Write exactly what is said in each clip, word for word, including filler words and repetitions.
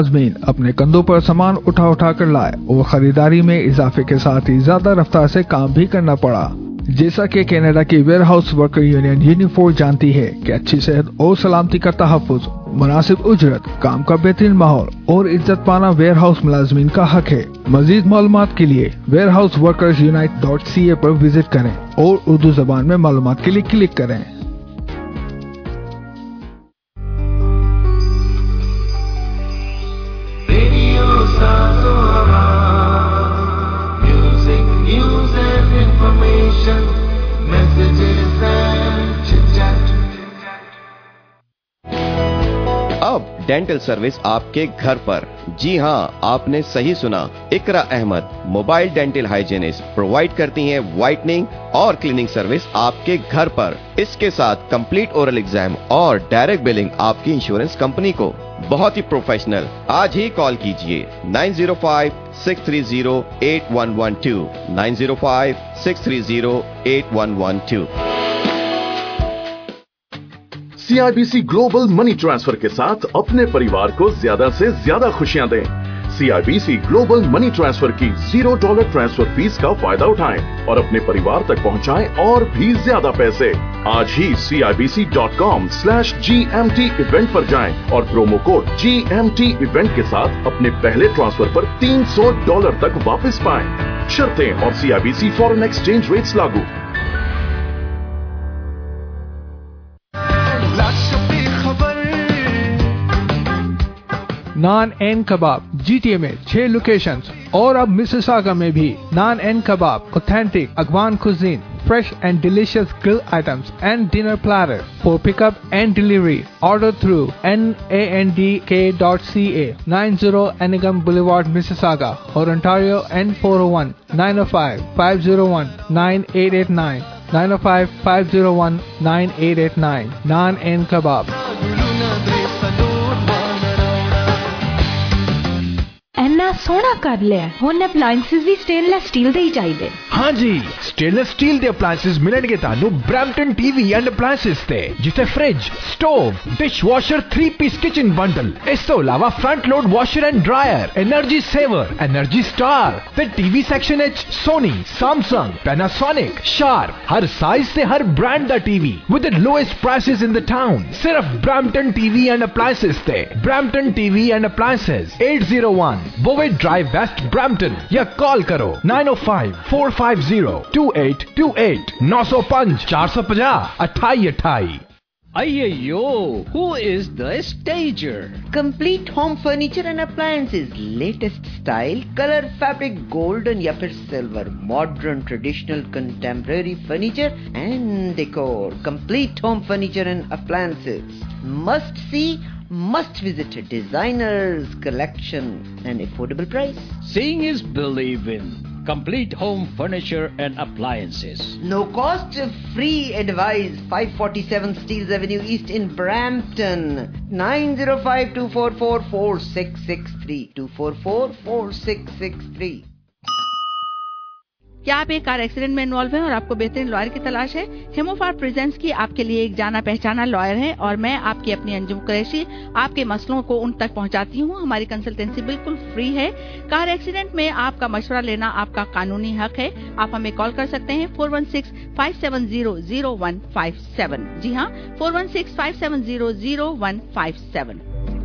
मुलाज़मीन अपने कंधों पर सामान उठा उठा कर लाए और खरीदारी में इजाफे के साथ ही ज्यादा रफ्तार से काम भी करना पड़ा। जैसा कि कनाडा की warehouse worker union Unifor जानती है कि अच्छी सेहत और सलामती का तहफ्फुज, मुनासिब उजरत, काम का बेहतरीन माहौल और इज्जत पाना वेयर हाउस मुलाज़मीन का हक है। मजीद मालूमात के लिए warehouse workers unite dot C A पर विजिट करें और उर्दू जबान में मालूमात के लिए क्लिक करें। अब डेंटल सर्विस आपके घर पर। जी हाँ, आपने सही सुना। Iqra Ahmed mobile dental hygienist provide करती हैं व्हाइटनिंग और क्लीनिंग सर्विस आपके घर पर। इसके साथ कंप्लीट ओरल एग्जाम और डायरेक्ट बिलिंग आपकी इंश्योरेंस कंपनी को। बहुत ही प्रोफेशनल। आज ही कॉल कीजिए nine zero five six three zero eight one one two nine zero five six three zero eight one one two. C I B C global money transfer के साथ अपने परिवार को ज्यादा से ज्यादा खुशियां दें। C I B C global money transfer की जीरो डॉलर ट्रांसफर फीस का फायदा उठाएं और अपने परिवार तक पहुंचाएं और भी ज्यादा पैसे। आज ही C I B C dot com slash G M T event पर जाएं और promo code G M T event के साथ अपने पहले ट्रांसफर पर तीन सौ डॉलर तक वापस पाएं। शर्तें और C I B C foreign exchange rates लागू। Naan and kebab ji T A में छह लोकेशंस और अब मिसिसागा में भी। Naan and Kabab authentic Afghan cuisine, fresh and delicious grill items and dinner platter for pickup and delivery. Order through nandk dot c a nine zero Anigam Boulevard, Mississauga, or Ontario N four oh one nine oh five five oh one nine eight eight nine nine oh five five oh one nine eight eight nine. Naan and Kebab. ਇੰਨਾ ਸੋਹਣਾ ਕਰ ਲਿਆ। ਹੁਣ appliances ਵੀ stainless steel ਦੇ ਹੀ ਚਾਹੀਦੇ। हाँ जी, स्टेनलेस स्टील ਦੇ ਅਪਲਾਈਐਂਸਸ ਮਿਲਣਗੇ ਤੁਹਾਨੂੰ ਬ੍ਰੈਂਪਟਨ ਟੀਵੀ ਐਂਡ ਅਪਲਾਈਐਂਸਸ ਤੇ, ਜਿੱਥੇ fridge, stove, dishwasher, three piece kitchen bundle, ਇਸ ਤੋਂ ਇਲਾਵਾ front load washer and dryer, energy saver, energy star ਤੇ ਟੀਵੀ ਸੈਕਸ਼ਨ ਵਿੱਚ ਸੋਨੀ, ਸੈਮਸੰਗ, ਪੈਨਾਸੋਨਿਕ, ਸ਼ਾਰਪ, ਹਰ ਸਾਈਜ਼ ਤੇ ਹਰ ਬ੍ਰਾਂਡ ਦਾ TV with the lowest prices in the town. ਸਿਰਫ ਬ੍ਰੈਂਪਟਨ ਟੀਵੀ ਐਂਡ ਅਪਲਾਈਐਂਸਸ ਤੇ। Brampton TV and appliances eight oh one Bowen Drive, West Brampton, या call करो nine oh five four five oh two eight two eight nine oh five four five zero अठाई अठाई। Ayyo, who is the stager? Complete home furniture and appliances, latest style, color, fabric, golden या फिर silver, modern, traditional, contemporary furniture and decor. Complete home furniture and appliances. Must see, must visit a designer's collection and affordable price. Seeing is believing. Complete home furniture and appliances. No cost, free advice. five forty-seven Steeles Avenue East in Brampton. nine oh five two four four four six six three two four four four six six three. क्या आप एक car accident में involve हैं और आपको बेहतरीन lawyer की तलाश है? हेमोफार प्रेजेंट्स की आपके लिए एक जाना पहचाना लॉयर है और मैं आपकी अपनी अंजुम कुरैशी आपके मसलों को उन तक पहुंचाती हूं। हमारी कंसल्टेंसी बिल्कुल फ्री है। कार एक्सीडेंट में आपका मशवरा लेना आपका कानूनी हक है। आप हमें कॉल कर सकते हैं four one six five seven zero zero one five seven। जी हाँ, four one six five seven zero zero one five seven।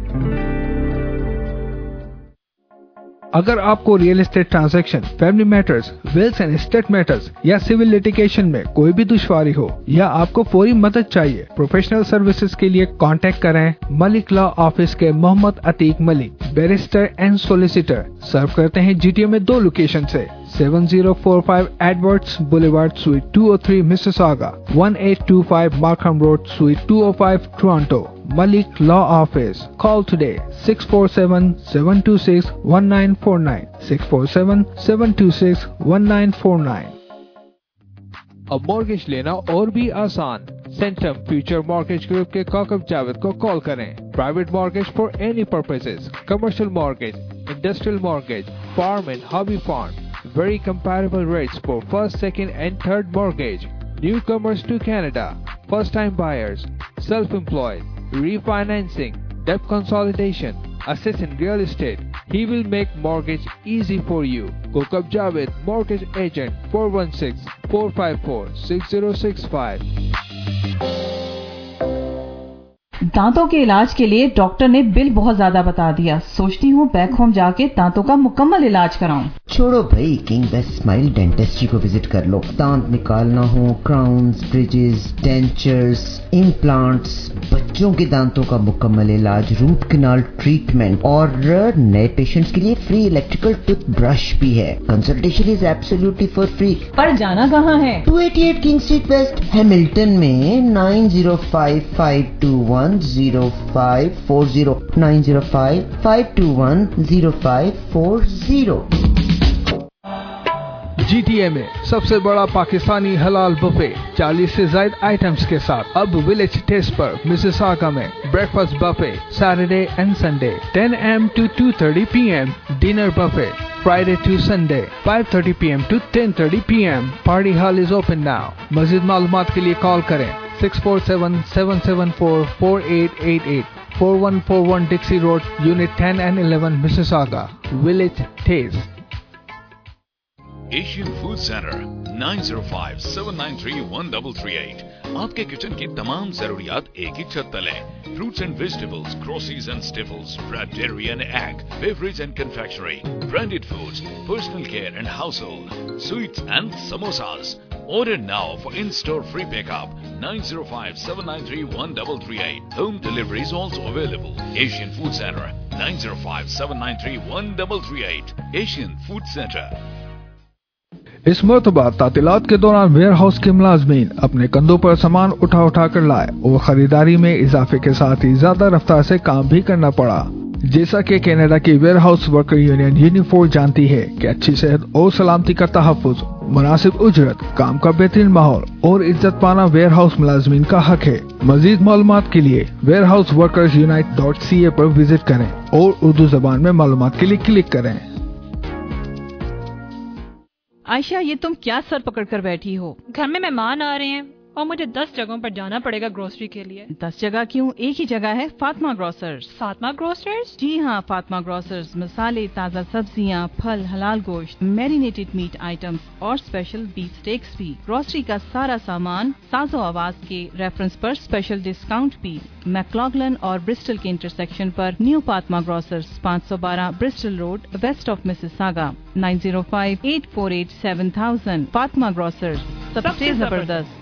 अगर आपको real estate transaction, family matters, wills and estate matters या सिविल लिटिगेशन में कोई भी दुश्वारी हो या आपको फौरी मदद चाहिए, प्रोफेशनल सर्विसेज के लिए कांटेक्ट करें मलिक लॉ ऑफिस के Mohammad Atiq Malik, barrister and solicitor. Serve करते हैं जी टी ए में दो लोकेशन से seven oh four five Edwards Boulevard, Suite two oh three, Mississauga, eighteen twenty-five Markham Road, Suite two oh five, Toronto. Malik Law Office. Call today six four seven seven two six one nine four nine six four seven seven two six one nine four nine। अब mortgage लेना और भी आसान। Centum future mortgage group के काकब जावेद को call करें। Private mortgage for any purposes, commercial mortgage, industrial mortgage, farm and hobby farm. Very comparable rates for first, second and third mortgage. Newcomers to Canada, first time buyers, self-employed, refinancing, debt consolidation, assess in real estate. He will make mortgage easy for you. Kokab Javed, Mortgage Agent, four one six, four five four, six zero six five. दांतों के इलाज के लिए doctor ने bill बहुत ज्यादा बता दिया। सोचती हूँ बैक होम जाके दांतों का मुकम्मल इलाज कराऊं। छोड़ो भाई, किंग बेस्ट स्माइल डेंटिस्ट्री को विजिट कर लो। दांत निकालना हो, क्राउन्स, ब्रिजेस, डेंचर्स, इम्प्लांट्स, बच्चों के दांतों का मुकम्मल इलाज, रूट कैनाल ट्रीटमेंट और नए पेशेंट्स के लिए फ्री इलेक्ट्रिकल टूथ ब्रश भी है। Consultation is absolutely for free. पर जाना कहाँ है? Two eighty eight King street west, Hamilton में nine zero five five two one zero five four zero, nine zero five five two one zero five four zero. G T A में सबसे बड़ा पाकिस्तानी हलाल buffet चालीस से ज्यादा items के साथ अब विलेज टेस्ट पर मिसिसागा में breakfast buffet Saturday and Sunday ten A M to two thirty P M, dinner buffet Friday to Sunday five thirty P M to ten thirty P M. Party hall is open now. मज़ीद मालूमात के लिए call करें six four seven, seven seven four, four eight eight eight, four one four one Dixie Road, Unit ten and eleven, Mississauga. Village Taste. Asian food centre nine zero five, seven nine three, one three three eight. आपके kitchen की तमाम जरूरियात एक ही छत तले. Fruits and vegetables, groceries and staples, bread, dairy and egg, beverage and confectionery, branded foods, personal care and household, sweets and samosas. Order now for in-store free pickup. nine zero five, seven nine three, one three three eight. Home delivery is also available. Asian Food Center nine zero five, seven nine three, one three three eight. Asian Food Center. इस मरतबा तातीलात के दौरान ware house के मुलाजमीन अपने कंधों पर सामान उठा उठा कर लाए और खरीदारी में इजाफे के साथ ही ज्यादा रफ्तार से काम भी करना पड़ा। जैसा कि कनाडा की warehouse worker union Unifor जानती है कि अच्छी सेहत और सलामती का तहफ्फुज, मुनासिब उजरत, काम का बेहतरीन माहौल और इज्जत पाना वेयर हाउस मुलाजमीन का हक है। मजीद मालूमात के लिए warehouse workers unite dot C A पर विजिट करें और उर्दू जबान में मालूमात के लिए क्लिक करें। आयशा, ये तुम क्या सर पकड़ कर बैठी हो? घर में मेहमान आ रहे हैं और मुझे दस जगहों पर जाना पड़ेगा ग्रोसरी के लिए। दस जगह क्यों? एक ही जगह है, फातिमा ग्रोसर्स। फातिमा ग्रोसर्स? जी हाँ, फातिमा ग्रोसर्स मसाले, ताज़ा सब्जियाँ, फल, हलाल गोश्त, मैरिनेटेड मीट आइटम्स और स्पेशल बीफ स्टेक्स भी। ग्रोसरी का सारा सामान साजो आवाज के रेफरेंस पर स्पेशल डिस्काउंट भी। मैक्लॉगलन और ब्रिस्टल के इंटरसेक्शन पर न्यू फातिमा ग्रोसर्स, पाँच सौ बारह Bristol road, west of Mississauga, nine zero five, eight four eight, seven thousand. Fatima grocers, सबसे जबरदस्त।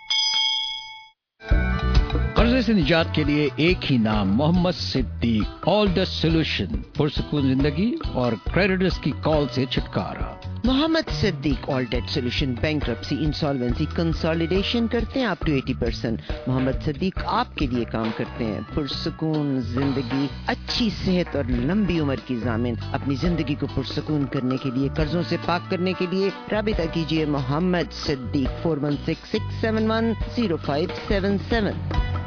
कर्जे से निजात के लिए एक ही नाम, Mohammad Siddique. All the solution, पुरसुकून जिंदगी और क्रेडिटर्स की कॉल से छुटकारा। Mohammad Siddique all debt solution, bankruptcy, insolvency, consolidation करते हैं up to eighty percent. Mohammad Siddique आपके लिए काम करते हैं। पुरसुकून जिंदगी, अच्छी सेहत और लंबी उम्र की जामिन। अपनी जिंदगी को पुरसुकून करने के लिए, कर्जों से पाक करने के लिए राबिता कीजिए Mohammad Siddique four one six, six seven one, zero five seven seven.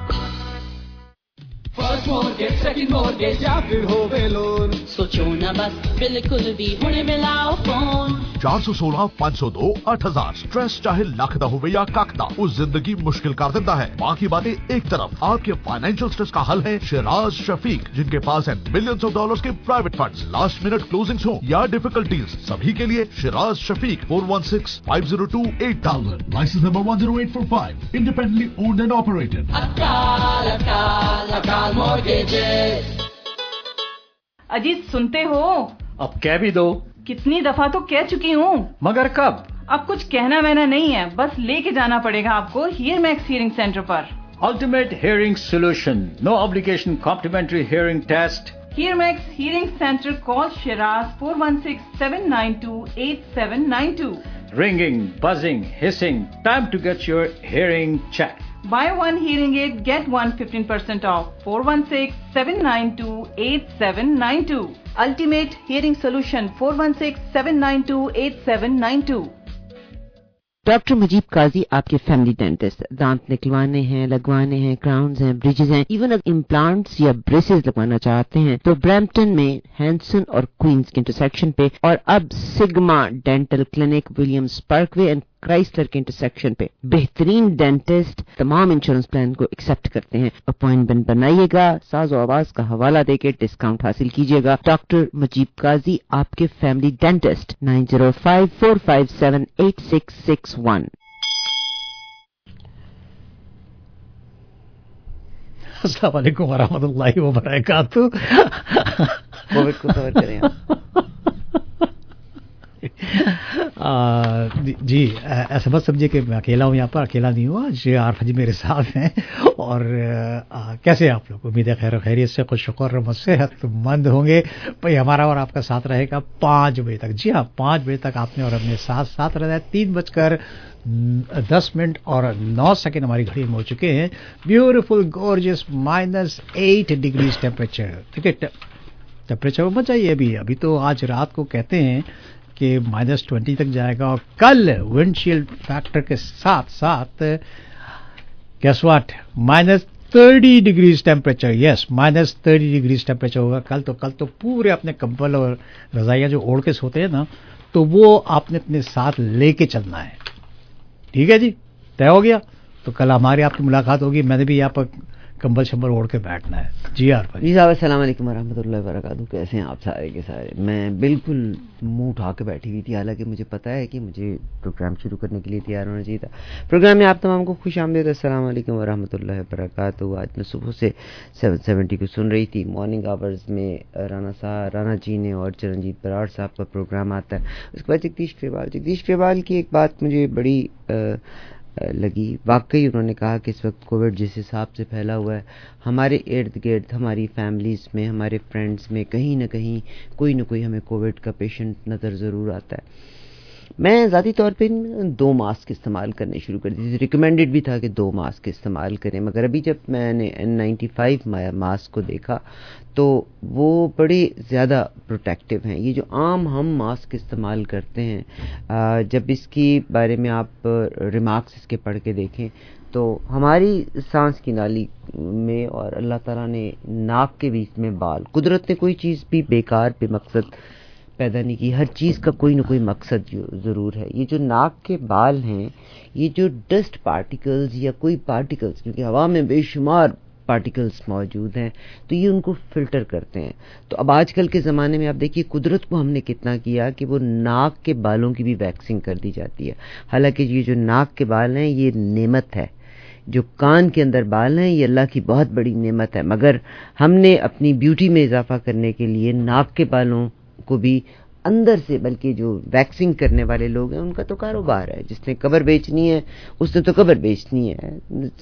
First mortgage, second mortgage या फिर होवे लोन, सोचो ना बस, बिल्कुल भी हुणे मिलाओ फोन। चार सौ सोलह, पाँच सौ दो, आठ हजार। स्ट्रेस चाहे लाख दा होवे या काक दा, उस जिंदगी मुश्किल कर देता है। बाकी बातें एक तरफ, आपके फाइनेंशियल स्ट्रेस का हल है शिराज शफीक, जिनके पास है मिलियंस ऑफ डॉलर्स के private funds. Last minute closings हो या डिफिकल्टीज, सभी के लिए Shiraz Shafiq four one six, five zero two, eight thousand. Licence number one zero eight four five, independently owned and operated. अकाल अकाल अकाल मॉर्गेजेस। अजीत, सुनते हो? अब कह भी दो। कितनी दफा तो कह चुकी हूँ। मगर कब? अब कुछ कहना वहना नहीं है, बस लेके जाना पड़ेगा आपको हियर मैक्स हियरिंग सेंटर पर। Ultimate hearing solution, no obligation, complimentary hearing test. Hear max hearing centre, call Shiraz four one six, seven nine two, eight seven nine two. Ringing, buzzing, hissing, time to get your hearing checked. Buy one hearing aid, get one fifteen percent off. four one six, seven nine two, eight seven nine two. Ultimate Hearing Solution, four one six, seven nine two, eight seven nine two. Doctor Mujeeb Qazi आपके family dentist. दांत निकलवाने हैं, लगवाने हैं, crowns हैं, bridges हैं, even अगर implants या ब्रेसेस लगवाना चाहते हैं तो ब्रैम्पटन में हैंसन और क्वींस के इंटरसेक्शन पे, और अब sigma dental clinic, Williams Parkway and Chrysler के इंटरसेक्शन पे बेहतरीन डेंटिस्ट, तमाम इंश्योरेंस प्लान को एक्सेप्ट करते हैं। अपॉइंटमेंट बनाइएगा, साज और आवाज का हवाला देके डिस्काउंट हासिल कीजिएगा। डॉक्टर मजीब काजी, आपके family dentist, nine zero five four five seven eight six six one. अस्सलाम वालेकुम वरहमतुल्लाहि वबरकातुहू। कोविड को कवर करें आ, जी, ऐसा मत समझिए कि मैं अकेला हूँ यहाँ पर। अकेला नहीं हुआ, आज आरफ जी मेरे साथ हैं। और आ, कैसे आप लोग? उम्मीद है खैर खैरियत से, खुश शुक्र सेहतमंद होंगे। भाई हमारा और आपका साथ रहेगा पाँच बजे तक। जी हाँ, पाँच बजे तक आपने और अपने साथ साथ रहना है। तीन बजकर दस मिनट और नौ सेकेंड हमारी घड़ी में हो चुके हैं। Beautiful gorgeous minus eight degree temperature. ठीक है, टेम्परेचर मत जाइए अभी अभी तो आज रात को कहते हैं कि माइनस ट्वेंटी तक जाएगा। और कल विंडशील्ड फैक्टर के साथ साथ guess what, minus thirty degrees temperature. Yes, minus thirty degrees temperature होगा कल। तो कल तो पूरे अपने कंबल और रजाइयाँ जो ओढ़ के सोते हैं ना, तो वो आपने अपने साथ लेके चलना है। ठीक है जी, तय हो गया। तो कल हमारी आपकी मुलाकात होगी। मैंने भी यहाँ पर कंबल शंबल ओढ़ के बैठना है। जी यार भाई। जी साहब, अस्सलाम वालेकुम वरहमतुल्लाहि वबरकातुहू। कैसे हैं आप सारे के सारे? मैं बिल्कुल मुंह उठा के बैठी हुई थी, हालांकि मुझे पता है कि मुझे प्रोग्राम शुरू करने के लिए तैयार होना चाहिए था। प्रोग्राम में आप तमाम को खुश आमदीद। अस्सलाम वालेकुम वरहमतुल्लाहि वबरकातुहू। आज मैं सुबह से सेवन सेवेंटी को सुन रही थी। मॉर्निंग आवर्स में राना साहब, राना जी ने और चरणजीत बराड़ साहब का प्रोग्राम आता है। उसके बाद जगदीश ग्रेवाल जगदीश ग्रेवाल की एक बात मुझे बड़ी आ, लगी। वाकई उन्होंने कहा कि इस वक्त कोविड जिस हिसाब से फैला हुआ है, हमारे इर्द गिर्द, हमारी फैमिलीज़ में, हमारे फ्रेंड्स में कहीं ना कहीं कोई ना कोई हमें कोविड का पेशेंट नज़र ज़रूर आता है। मैं ज़ाती तौर पे दो मास्क इस्तेमाल करने शुरू कर दी थी। रिकमेंडेड भी था कि दो मास्क इस्तेमाल करें, मगर अभी जब मैंने एन नाइन्टी फाइव मास्क को देखा तो वो बड़े ज़्यादा प्रोटेक्टिव हैं। ये जो आम हम मास्क इस्तेमाल करते हैं, जब इसकी बारे में आप रिमार्क्स इसके पढ़ के देखें तो हमारी सांस की नाली में और अल्लाह ताला ने नाक के बीच में बाल, कुदरत ने कोई चीज़ भी बेकार बेमकसद पैदा नहीं की। हर चीज़ का कोई ना कोई मकसद ज़रूर है। ये जो नाक के बाल हैं, ये जो डस्ट पार्टिकल्स या कोई पार्टिकल्स, क्योंकि हवा में बेशुमार पार्टिकल्स मौजूद हैं, तो ये उनको फ़िल्टर करते हैं। तो अब आजकल के ज़माने में आप देखिए कुदरत को हमने कितना किया कि वो नाक के बालों की भी वैक्सिंग कर दी जाती है। हालांकि ये जो नाक के बाल हैं ये नेमत है, जो कान के अंदर बाल हैं ये अल्लाह की बहुत बड़ी नेमत है, मगर हमने अपनी ब्यूटी में इजाफा करने के लिए नाक के बालों को भी अंदर से, बल्कि जो वैक्सिंग करने वाले लोग हैं उनका तो कारोबार है। जिसने कबर बेचनी है उसने तो कबर बेचनी है।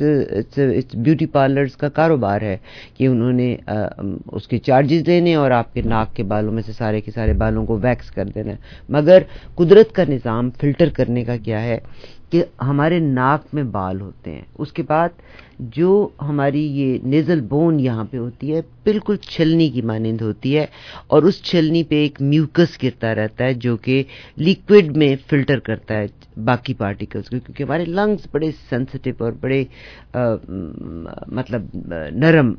इट्स ब्यूटी पार्लर्स का कारोबार है कि उन्होंने आ, उसके चार्जेस लेने और आपके नाक के बालों में से सारे के सारे बालों को वैक्स कर देना है। मगर कुदरत का निज़ाम फ़िल्टर करने का क्या है कि हमारे नाक में बाल होते हैं, उसके बाद जो हमारी ये नेज़ल बोन यहाँ पे होती है बिल्कुल छलनी की मानिंद होती है, और उस छलनी पे एक म्यूकस गिरता रहता है जो कि लिक्विड में फ़िल्टर करता है बाकी पार्टिकल्स को, क्योंकि हमारे लंग्स बड़े सेंसिटिव और बड़े आ, मतलब नरम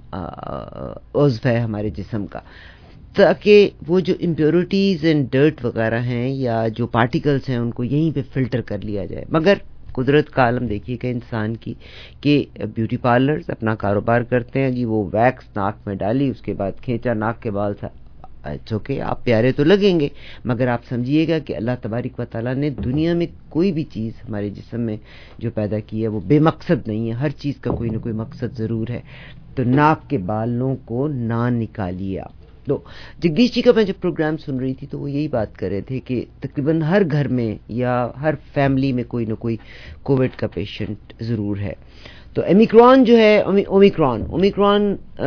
उज़्व है हमारे जिस्म का, ताकि वो जो इम्प्योरिटीज़ एंड डर्ट वगैरह हैं या जो पार्टिकल्स हैं उनको यहीं पे फ़िल्टर कर लिया जाए। मगर कुदरत का आलम देखिएगा इंसान की कि ब्यूटी पार्लर्स अपना कारोबार करते हैं जी। वो वैक्स नाक में डाली, उसके बाद खींचा नाक के बाल था, इट्स ओके, आप प्यारे तो लगेंगे, मगर आप समझिएगा कि अल्लाह तबारिक व तआला ने दुनिया में कोई भी चीज़ हमारे जिस्म में जो पैदा की है वो बेमकसद नहीं है। हर चीज़ का कोई ना कोई मकसद ज़रूर है। तो नाक के बालों को ना निकालिए आप। तो जगदीश जी का मैं जब प्रोग्राम सुन रही थी तो वो यही बात कर रहे थे कि तकरीबन हर घर में या हर फैमिली में कोई ना कोई कोविड का पेशेंट ज़रूर है। तो ओमिक्रॉन जो है, omicron omicron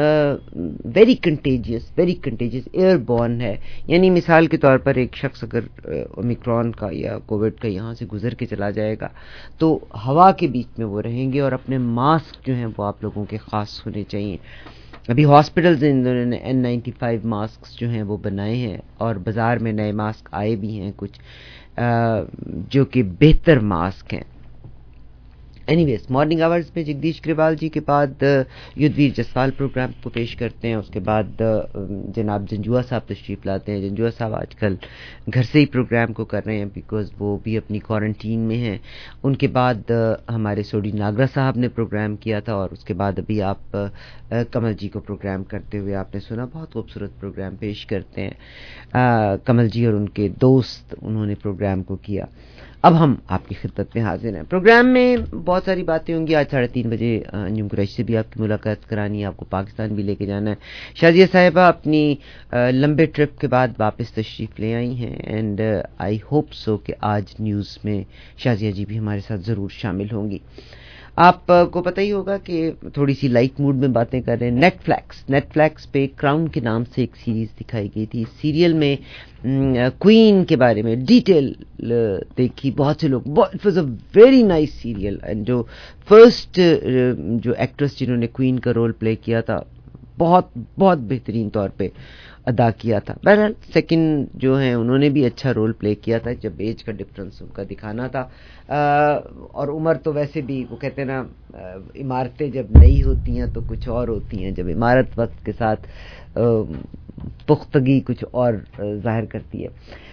very contagious very contagious airborne है। यानी मिसाल के तौर पर एक शख्स अगर ओमिक्रॉन का या कोविड का यहाँ से गुजर के चला जाएगा तो हवा के बीच में वो रहेंगे, और अपने मास्क जो हैं वो आप लोगों के ख़ास होने चाहिए। अभी हॉस्पिटल्स इन्होंने एन नाइन्टी फाइव मास्क जो हैं वो बनाए हैं, और बाज़ार में नए मास्क आए भी हैं कुछ आ, जो कि बेहतर मास्क हैं। اینی ویز مارننگ آورز میں جگدیش گریوال جی کے بعد یدھویر جسوال پروگرام کو پیش کرتے ہیں. اس کے بعد جناب جنجوا صاحب تشریف لاتے ہیں. جنجوا صاحب آج کل گھر سے ہی پروگرام کو کر رہے ہیں بیکاز وہ بھی اپنی کوارنٹین میں ہیں. ان کے بعد ہمارے سوڈی ناگرا صاحب نے پروگرام کیا تھا, اور اس کے بعد ابھی آپ کمل جی کو پروگرام کرتے ہوئے آپ نے سنا. بہت خوبصورت پروگرام پیش کرتے ہیں کمل جی اور ان کے دوست, انہوں نے پروگرام کو کیا. اب ہم آپ کی خدمت میں حاضر ہیں. پروگرام میں بہت ساری باتیں ہوں گی. آج ساڑھے تین بجے انجم قریشی سے بھی آپ کی ملاقات کرانی ہے, آپ کو پاکستان بھی لے کے جانا ہے. شازیہ صاحبہ اپنی لمبے ٹرپ کے بعد واپس تشریف لے آئی ہیں, اینڈ آئی ہوپ سو کہ آج نیوز میں شازیہ جی بھی ہمارے ساتھ ضرور شامل ہوں گی. آپ کو پتہ ہی ہوگا کہ تھوڑی سی لائٹ موڈ میں باتیں کر رہے ہیں. نیٹ فلیکس نیٹ فلیکس پہ کراؤن کے نام سے ایک سیریز دکھائی گئی تھی. اس سیریل میں کوئین کے بارے میں ڈیٹیل دیکھی بہت سے لوگ. It was a very nice serial, and جو فرسٹ جو ایکٹریس جنہوں نے کوئین کا رول پلے کیا تھا بہت بہت بہترین طور پہ ادا کیا تھا. بہرحال سیکنڈ جو ہیں انہوں نے بھی اچھا رول پلے کیا تھا, جب ایج کا ڈفرنس ان کا دکھانا تھا, اور عمر تو ویسے بھی وہ کہتے ہیں نا عمارتیں جب نئی ہوتی ہیں تو کچھ اور ہوتی ہیں, جب عمارت وقت کے ساتھ پختگی کچھ اور ظاہر کرتی ہے.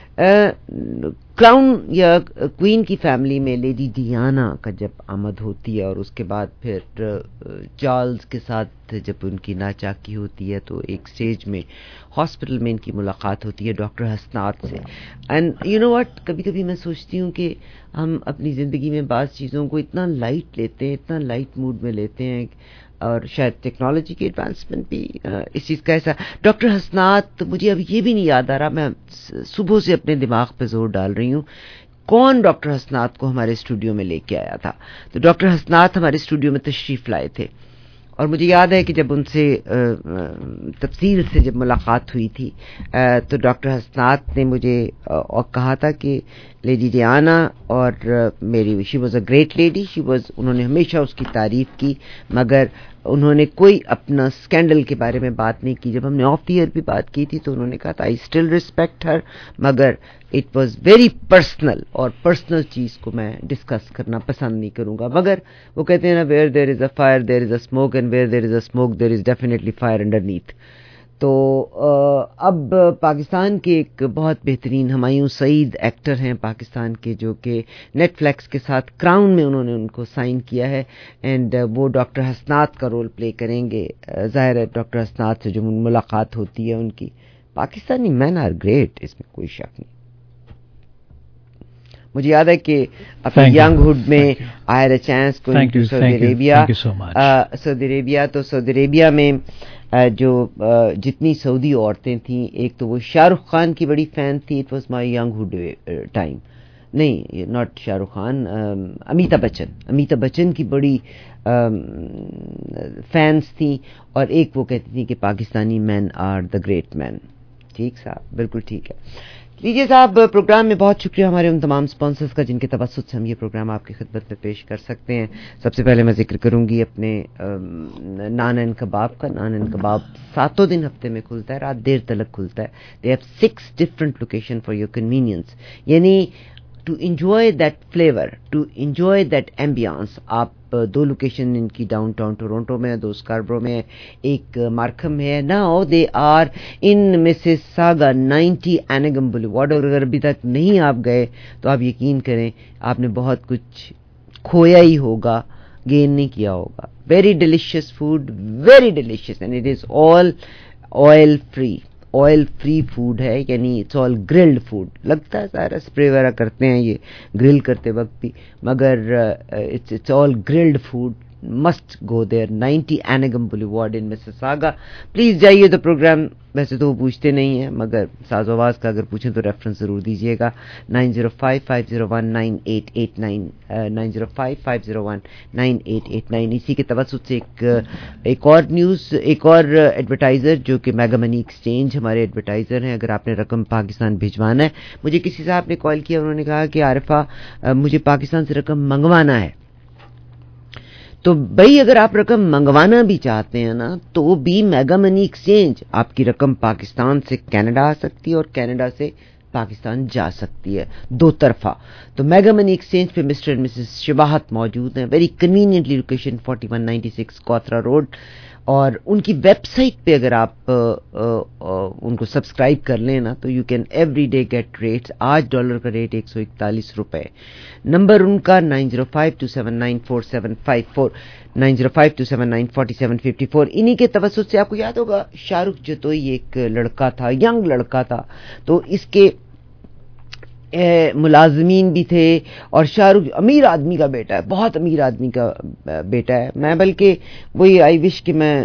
کراؤن یا کوئین کی فیملی میں لیڈی ڈیانا کا جب آمد ہوتی ہے, اور اس کے بعد پھر چارلز کے ساتھ جب ان کی ناچاکی ہوتی ہے, تو ایک سٹیج میں ہاسپٹل میں ان کی ملاقات ہوتی ہے ڈاکٹر حسنات سے. اینڈ یو نو واٹ, کبھی کبھی میں سوچتی ہوں کہ ہم اپنی زندگی میں بعض چیزوں کو اتنا لائٹ لیتے ہیں, اتنا لائٹ موڈ میں لیتے ہیں, اور شاید ٹیکنالوجی کی ایڈوانسمنٹ بھی اس چیز کا ایسا. ڈاکٹر حسنات, مجھے اب یہ بھی نہیں یاد آ رہا, میں صبح سے اپنے دماغ پہ زور ڈال رہی ہوں کون ڈاکٹر حسنات کو ہمارے اسٹوڈیو میں لے کے آیا تھا. تو ڈاکٹر حسنات ہمارے اسٹوڈیو میں تشریف لائے تھے, اور مجھے یاد ہے کہ جب ان سے تفصیل سے جب ملاقات ہوئی تھی تو ڈاکٹر حسنات نے مجھے اور کہا تھا کہ لیڈی ڈیانا اور میری she was a great lady, she was, انہوں نے ہمیشہ اس کی تعریف کی, مگر انہوں نے کوئی اپنا اسکینڈل کے بارے میں بات نہیں کی. جب ہم نے آف دی ایئر بھی بات کی تھی تو انہوں نے کہا تھا آئی اسٹل ریسپیکٹ ہر, مگر اٹ واز ویری پرسنل, اور پرسنل چیز کو میں ڈسکس کرنا پسند نہیں کروں گا. مگر وہ کہتے ہیں نا where there is a fire there is a smoke, and where there is a smoke there is definitely fire underneath. تو اب پاکستان کے ایک بہت بہترین ہمایوں سعید ایکٹر ہیں پاکستان کے, جو کہ نیٹ فلیکس کے ساتھ کراؤن میں انہوں نے ان کو سائن کیا ہے, اینڈ وہ ڈاکٹر حسنات کا رول پلے کریں گے. ظاہر ہے ڈاکٹر حسنات سے جو ملاقات ہوتی ہے ان کی, پاکستانی مین آر گریٹ, اس میں کوئی شک نہیں. مجھے یاد ہے کہ اپنے ینگ ہوڈ میں I had a chance going to Saudi Arabia. Saudi Arabia تو سعودی عربیہ میں جو جتنی سعودی عورتیں تھیں, ایک تو وہ شاہ رخ خان کی بڑی فین تھی, it was my young hood time, نہیں ناٹ شاہ رخ خان, امیتابھ بچن, امیتابھ بچن کی بڑی فینس تھیں, اور ایک وہ کہتی تھیں کہ Pakistani men are the great men. ٹھیک صاحب, بالکل ٹھیک ہے. لیجیے صاحب, پروگرام میں بہت شکریہ ہمارے ان تمام سپانسرز کا جن کے توسط سے ہم یہ پروگرام آپ کی خدمت میں پیش کر سکتے ہیں. سب سے پہلے میں ذکر کروں گی اپنے نان اینڈ کباب کا. نان اینڈ کباب ساتوں دن ہفتے میں کھلتا ہے, رات دیر تلک کھلتا ہے. They have six different location for your convenience, یعنی to enjoy that flavour, to enjoy that ambience. آپ دو لوکیشن ان کی ڈاؤن ٹاؤن ٹورنٹو میں, دو اسکاربرو میں, ایک مارکھم ہے. Now they are in Mississauga ninety اینگم بولیوارڈ. اور اگر ابھی تک نہیں آپ گئے تو آپ یقین کریں آپ نے بہت کچھ کھویا ہی ہوگا, گین نہیں کیا ہوگا. Very delicious food, very delicious, and it is all oil free. Oil free food ہے, یعنی اٹس آل گرلڈ فوڈ. لگتا ہے سارا اسپرے وغیرہ کرتے ہیں یہ گرل کرتے وقت بھی, مگر it's it's all grilled food. Must go there. Ninety اینگم بولیوارڈ ان مسیساگا. پلیز جائیے. تو پروگرام ویسے تو وہ پوچھتے نہیں ہیں, مگر ساز و آواز کا اگر پوچھیں تو ریفرنس ضرور دیجیے گا. Nine zero five five zero one nine eight eight nine, nine zero five five zero one nine eight eight nine. اسی کے توسط سے ایک ایک اور نیوز, ایک اور ایڈورٹائزر جو کہ میگا منی ایکسچینج ہمارے ایڈورٹائزر ہیں. اگر آپ نے رقم پاکستان بھجوانا ہے, مجھے کسی صاحب نے کال کیا, انہوں نے کہا کہ عارفہ مجھے پاکستان سے رقم منگوانا ہے. تو بھائی اگر آپ رقم منگوانا بھی چاہتے ہیں نا, تو بھی میگا منی ایکسچینج آپ کی رقم پاکستان سے کینیڈا آ سکتی ہے, اور کینیڈا سے پاکستان جا سکتی ہے دو طرفہ. تو میگا منی ایکسچینج پہ مسٹر اینڈ مسز شباہت موجود ہیں, very conveniently location forty one ninety six Kothra road, اور ان کی ویب سائٹ پہ اگر آپ ان کو سبسکرائب کر لیں نا تو you can everyday get rates. آج ڈالر کا ریٹ ایک سو اکتالیس روپے. نمبر ان کا nine zero five two seven nine four seven five four nine zero five two seven nine forty seven fifty four. انہی کے توسط سے آپ کو یاد ہوگا شاہ رخ جتوئی ایک لڑکا تھا, ینگ لڑکا تھا, تو اس کے ملازمین بھی تھے, اور شاہ رخ امیر آدمی کا بیٹا ہے, بہت امیر آدمی کا بیٹا ہے. میں بلکہ وہی آئی وش کہ میں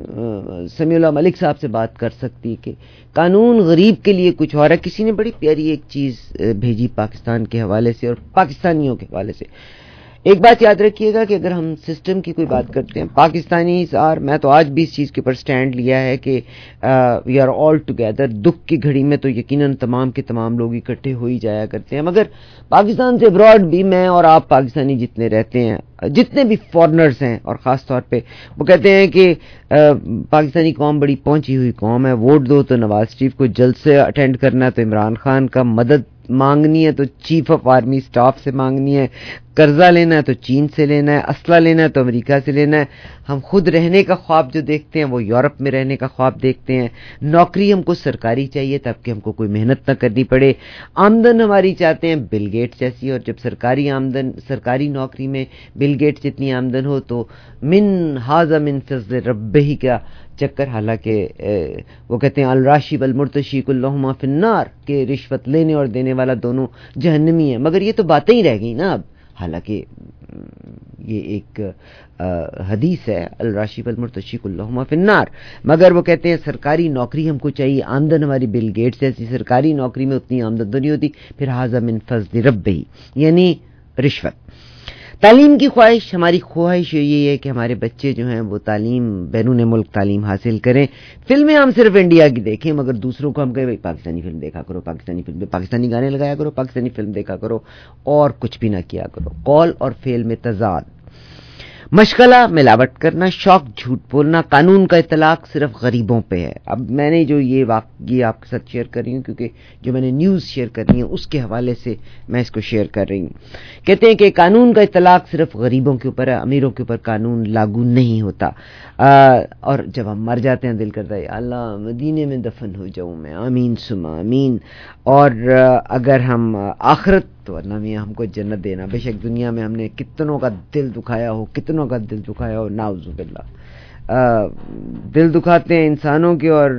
سمیع اللہ ملک صاحب سے بات کر سکتی کہ قانون غریب کے لیے کچھ اور ہے. کسی نے بڑی پیاری ایک چیز بھیجی پاکستان کے حوالے سے اور پاکستانیوں کے حوالے سے. ایک بات یاد رکھیے گا کہ اگر ہم سسٹم کی کوئی بات کرتے ہیں, پاکستانی سار, میں تو آج بھی اس چیز کے اوپر سٹینڈ لیا ہے کہ وی آر آل ٹوگیدر. دکھ کی گھڑی میں تو یقیناً تمام کے تمام لوگ اکٹھے ہو ہی جایا کرتے ہیں, مگر پاکستان سے ابراڈ بھی میں اور آپ پاکستانی جتنے رہتے ہیں, جتنے بھی فارنرز ہیں, اور خاص طور پہ وہ کہتے ہیں کہ پاکستانی قوم بڑی پہنچی ہوئی قوم ہے, ووٹ دو تو نواز شریف کو, جلد سے اٹینڈ کرنا ہے تو عمران خان کا, مدد مانگنی ہے تو چیف آف آرمی سٹاف سے مانگنی ہے, قرضہ لینا ہے تو چین سے لینا ہے, اسلحہ لینا ہے تو امریکہ سے لینا ہے. ہم خود رہنے کا خواب جو دیکھتے ہیں وہ یورپ میں رہنے کا خواب دیکھتے ہیں. نوکری ہم کو سرکاری چاہیے تاکہ ہم کو کوئی محنت نہ کرنی پڑے. آمدن ہماری چاہتے ہیں بل گیٹس جیسی, اور جب سرکاری آمدن, سرکاری نوکری میں بل گیٹس جتنی آمدن ہو تو من ھذا من فضل ربہ کا چکر. حالانکہ وہ کہتے ہیں الراشی والمرتشی کلہما فی النار, کہ رشوت لینے اور دینے والا دونوں جہنمی ہیں. مگر یہ تو باتیں ہی رہ گئی نا اب, حالانکہ یہ ایک حدیث ہے الراشی والمرتشی کلہما فی النار. مگر وہ کہتے ہیں سرکاری نوکری ہم کو چاہیے, آمدن ہماری بل گیٹس جیسی, سرکاری نوکری میں اتنی آمدن تو نہیں ہوتی. پھر ھذا من فضل ربہ یعنی رشوت. تعلیم کی خواہش, ہماری خواہش یہ ہے کہ ہمارے بچے جو ہیں وہ تعلیم, بیرون ملک تعلیم حاصل کریں. فلمیں ہم صرف انڈیا کی دیکھیں, مگر دوسروں کو ہم کہیں بھائی پاکستانی فلم دیکھا کرو, پاکستانی فلم, پاکستانی گانے لگایا کرو, پاکستانی فلم دیکھا کرو, اور کچھ بھی نہ کیا کرو. قول اور فعل میں تضاد, مشغلہ ملاوٹ کرنا, شوق جھوٹ بولنا. قانون کا اطلاق صرف غریبوں پہ ہے. اب میں نے جو یہ واقعی آپ کے ساتھ شیئر کر رہی ہوں, کیونکہ جو میں نے نیوز شیئر کرنی ہے اس کے حوالے سے میں اس کو شیئر کر رہی ہوں. کہتے ہیں کہ قانون کا اطلاق صرف غریبوں کے اوپر ہے, امیروں کے اوپر قانون لاگو نہیں ہوتا. آ, اور جب ہم مر جاتے ہیں دل کرتا ہے اللہ مدینے میں دفن ہو جاؤں میں, آمین ثم آمین. اور اگر ہم آخرت تو اللہ میاں ہم کو جنت دینا. بے شک دنیا میں ہم نے کتنوں کا دل دکھایا ہو, کتنوں کا دل دکھایا ہو, نعوذ باللہ. دل دکھاتے ہیں انسانوں کے, اور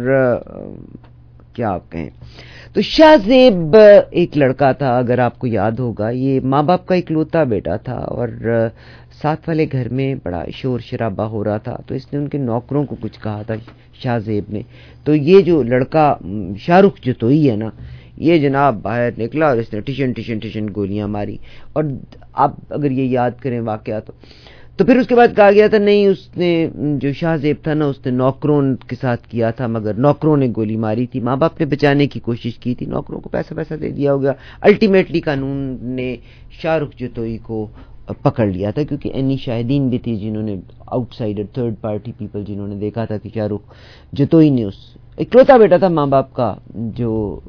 کیا آپ کہیں. تو شاہ زیب ایک لڑکا تھا, اگر آپ کو یاد ہوگا, یہ ماں باپ کا اکلوتا بیٹا تھا, اور ساتھ والے گھر میں بڑا شور شرابہ ہو رہا تھا. تو اس نے ان کے نوکروں کو کچھ کہا تھا شاہ زیب نے. تو یہ جو لڑکا شاہ رخ جتوئی ہے نا, یہ جناب باہر نکلا اور اس نے ٹشن ٹشن ٹشن گولیاں ماری. اور آپ اگر یہ یاد کریں واقعہ تو تو پھر اس کے بعد کہا گیا تھا نہیں, اس نے جو شاہ زیب تھا نا, اس نے نوکروں کے ساتھ کیا تھا, مگر نوکروں نے گولی ماری تھی. ماں باپ نے بچانے کی کوشش کی تھی, نوکروں کو پیسہ پیسہ دے دیا ہوگا. الٹیمیٹلی قانون نے شاہ رخ جتوئی کو پکڑ لیا تھا, کیونکہ اینی شاہدین بھی تھی جنہوں نے, outsider third party people, جنہوں نے دیکھا تھا کہ شاہ رخ جتوئی نے, اس اکلوتا بیٹا تھا ماں باپ کا جو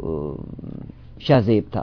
شاہ زیب تھا.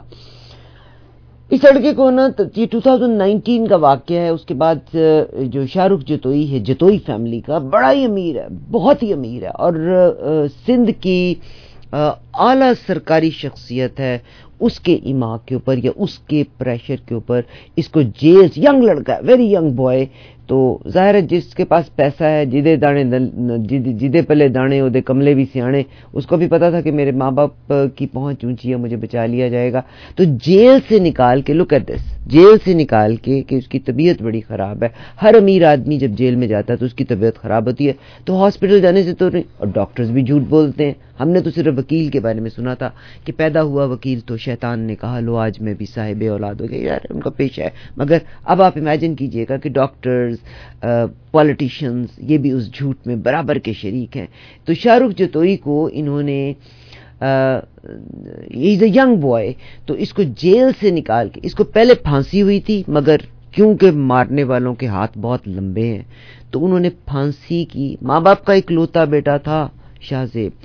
اس لڑکے کو نا یہ دو ہزار انیس کا واقعہ ہے. اس کے بعد جو شاہ رخ جتوئی ہے, جتوئی فیملی کا, بڑا ہی امیر ہے, بہت ہی امیر ہے, اور سندھ کی اعلیٰ سرکاری شخصیت ہے. اس کے ایما کے اوپر یا اس کے پریشر کے اوپر اس کو جیل, ینگ لڑکا ہے, ویری ینگ بوائے. تو ظاہر ہے جس کے پاس پیسہ ہے, جدے دانے جدے پلے دانے اودے کملے بھی سیانے, اس کو بھی پتا تھا کہ میرے ماں باپ کی پہنچ اونچی ہے, مجھے بچا لیا جائے گا. تو جیل سے نکال کے, لک ایٹ دس, جیل سے نکال کے کہ اس کی طبیعت بڑی خراب ہے. ہر امیر آدمی جب جیل میں جاتا ہے تو اس کی طبیعت خراب ہوتی ہے, تو ہاسپٹل جانے سے تو نہیں, اور ڈاکٹرز بھی جھوٹ بولتے ہیں. ہم نے تو صرف وکیل کے بارے میں سنا تھا کہ پیدا ہوا وکیل تو شیطان نے کہا لو آج میں بھی صاحب اولاد ہو گیا. یار ان کا پیشہ ہے. مگر اب آپ امیجن کیجئے گا کہ ڈاکٹرز, پولیٹیشینز, یہ بھی اس جھوٹ میں برابر کے شریک ہیں. تو شاہ رخ جتوئی کو انہوں نے, ہی از اے ینگ بوائے, تو اس کو جیل سے نکال کے, اس کو پہلے پھانسی ہوئی تھی, مگر کیونکہ مارنے والوں کے ہاتھ بہت لمبے ہیں تو انہوں نے پھانسی کی. ماں باپ کا اکلوتا بیٹا تھا شاہ زیب,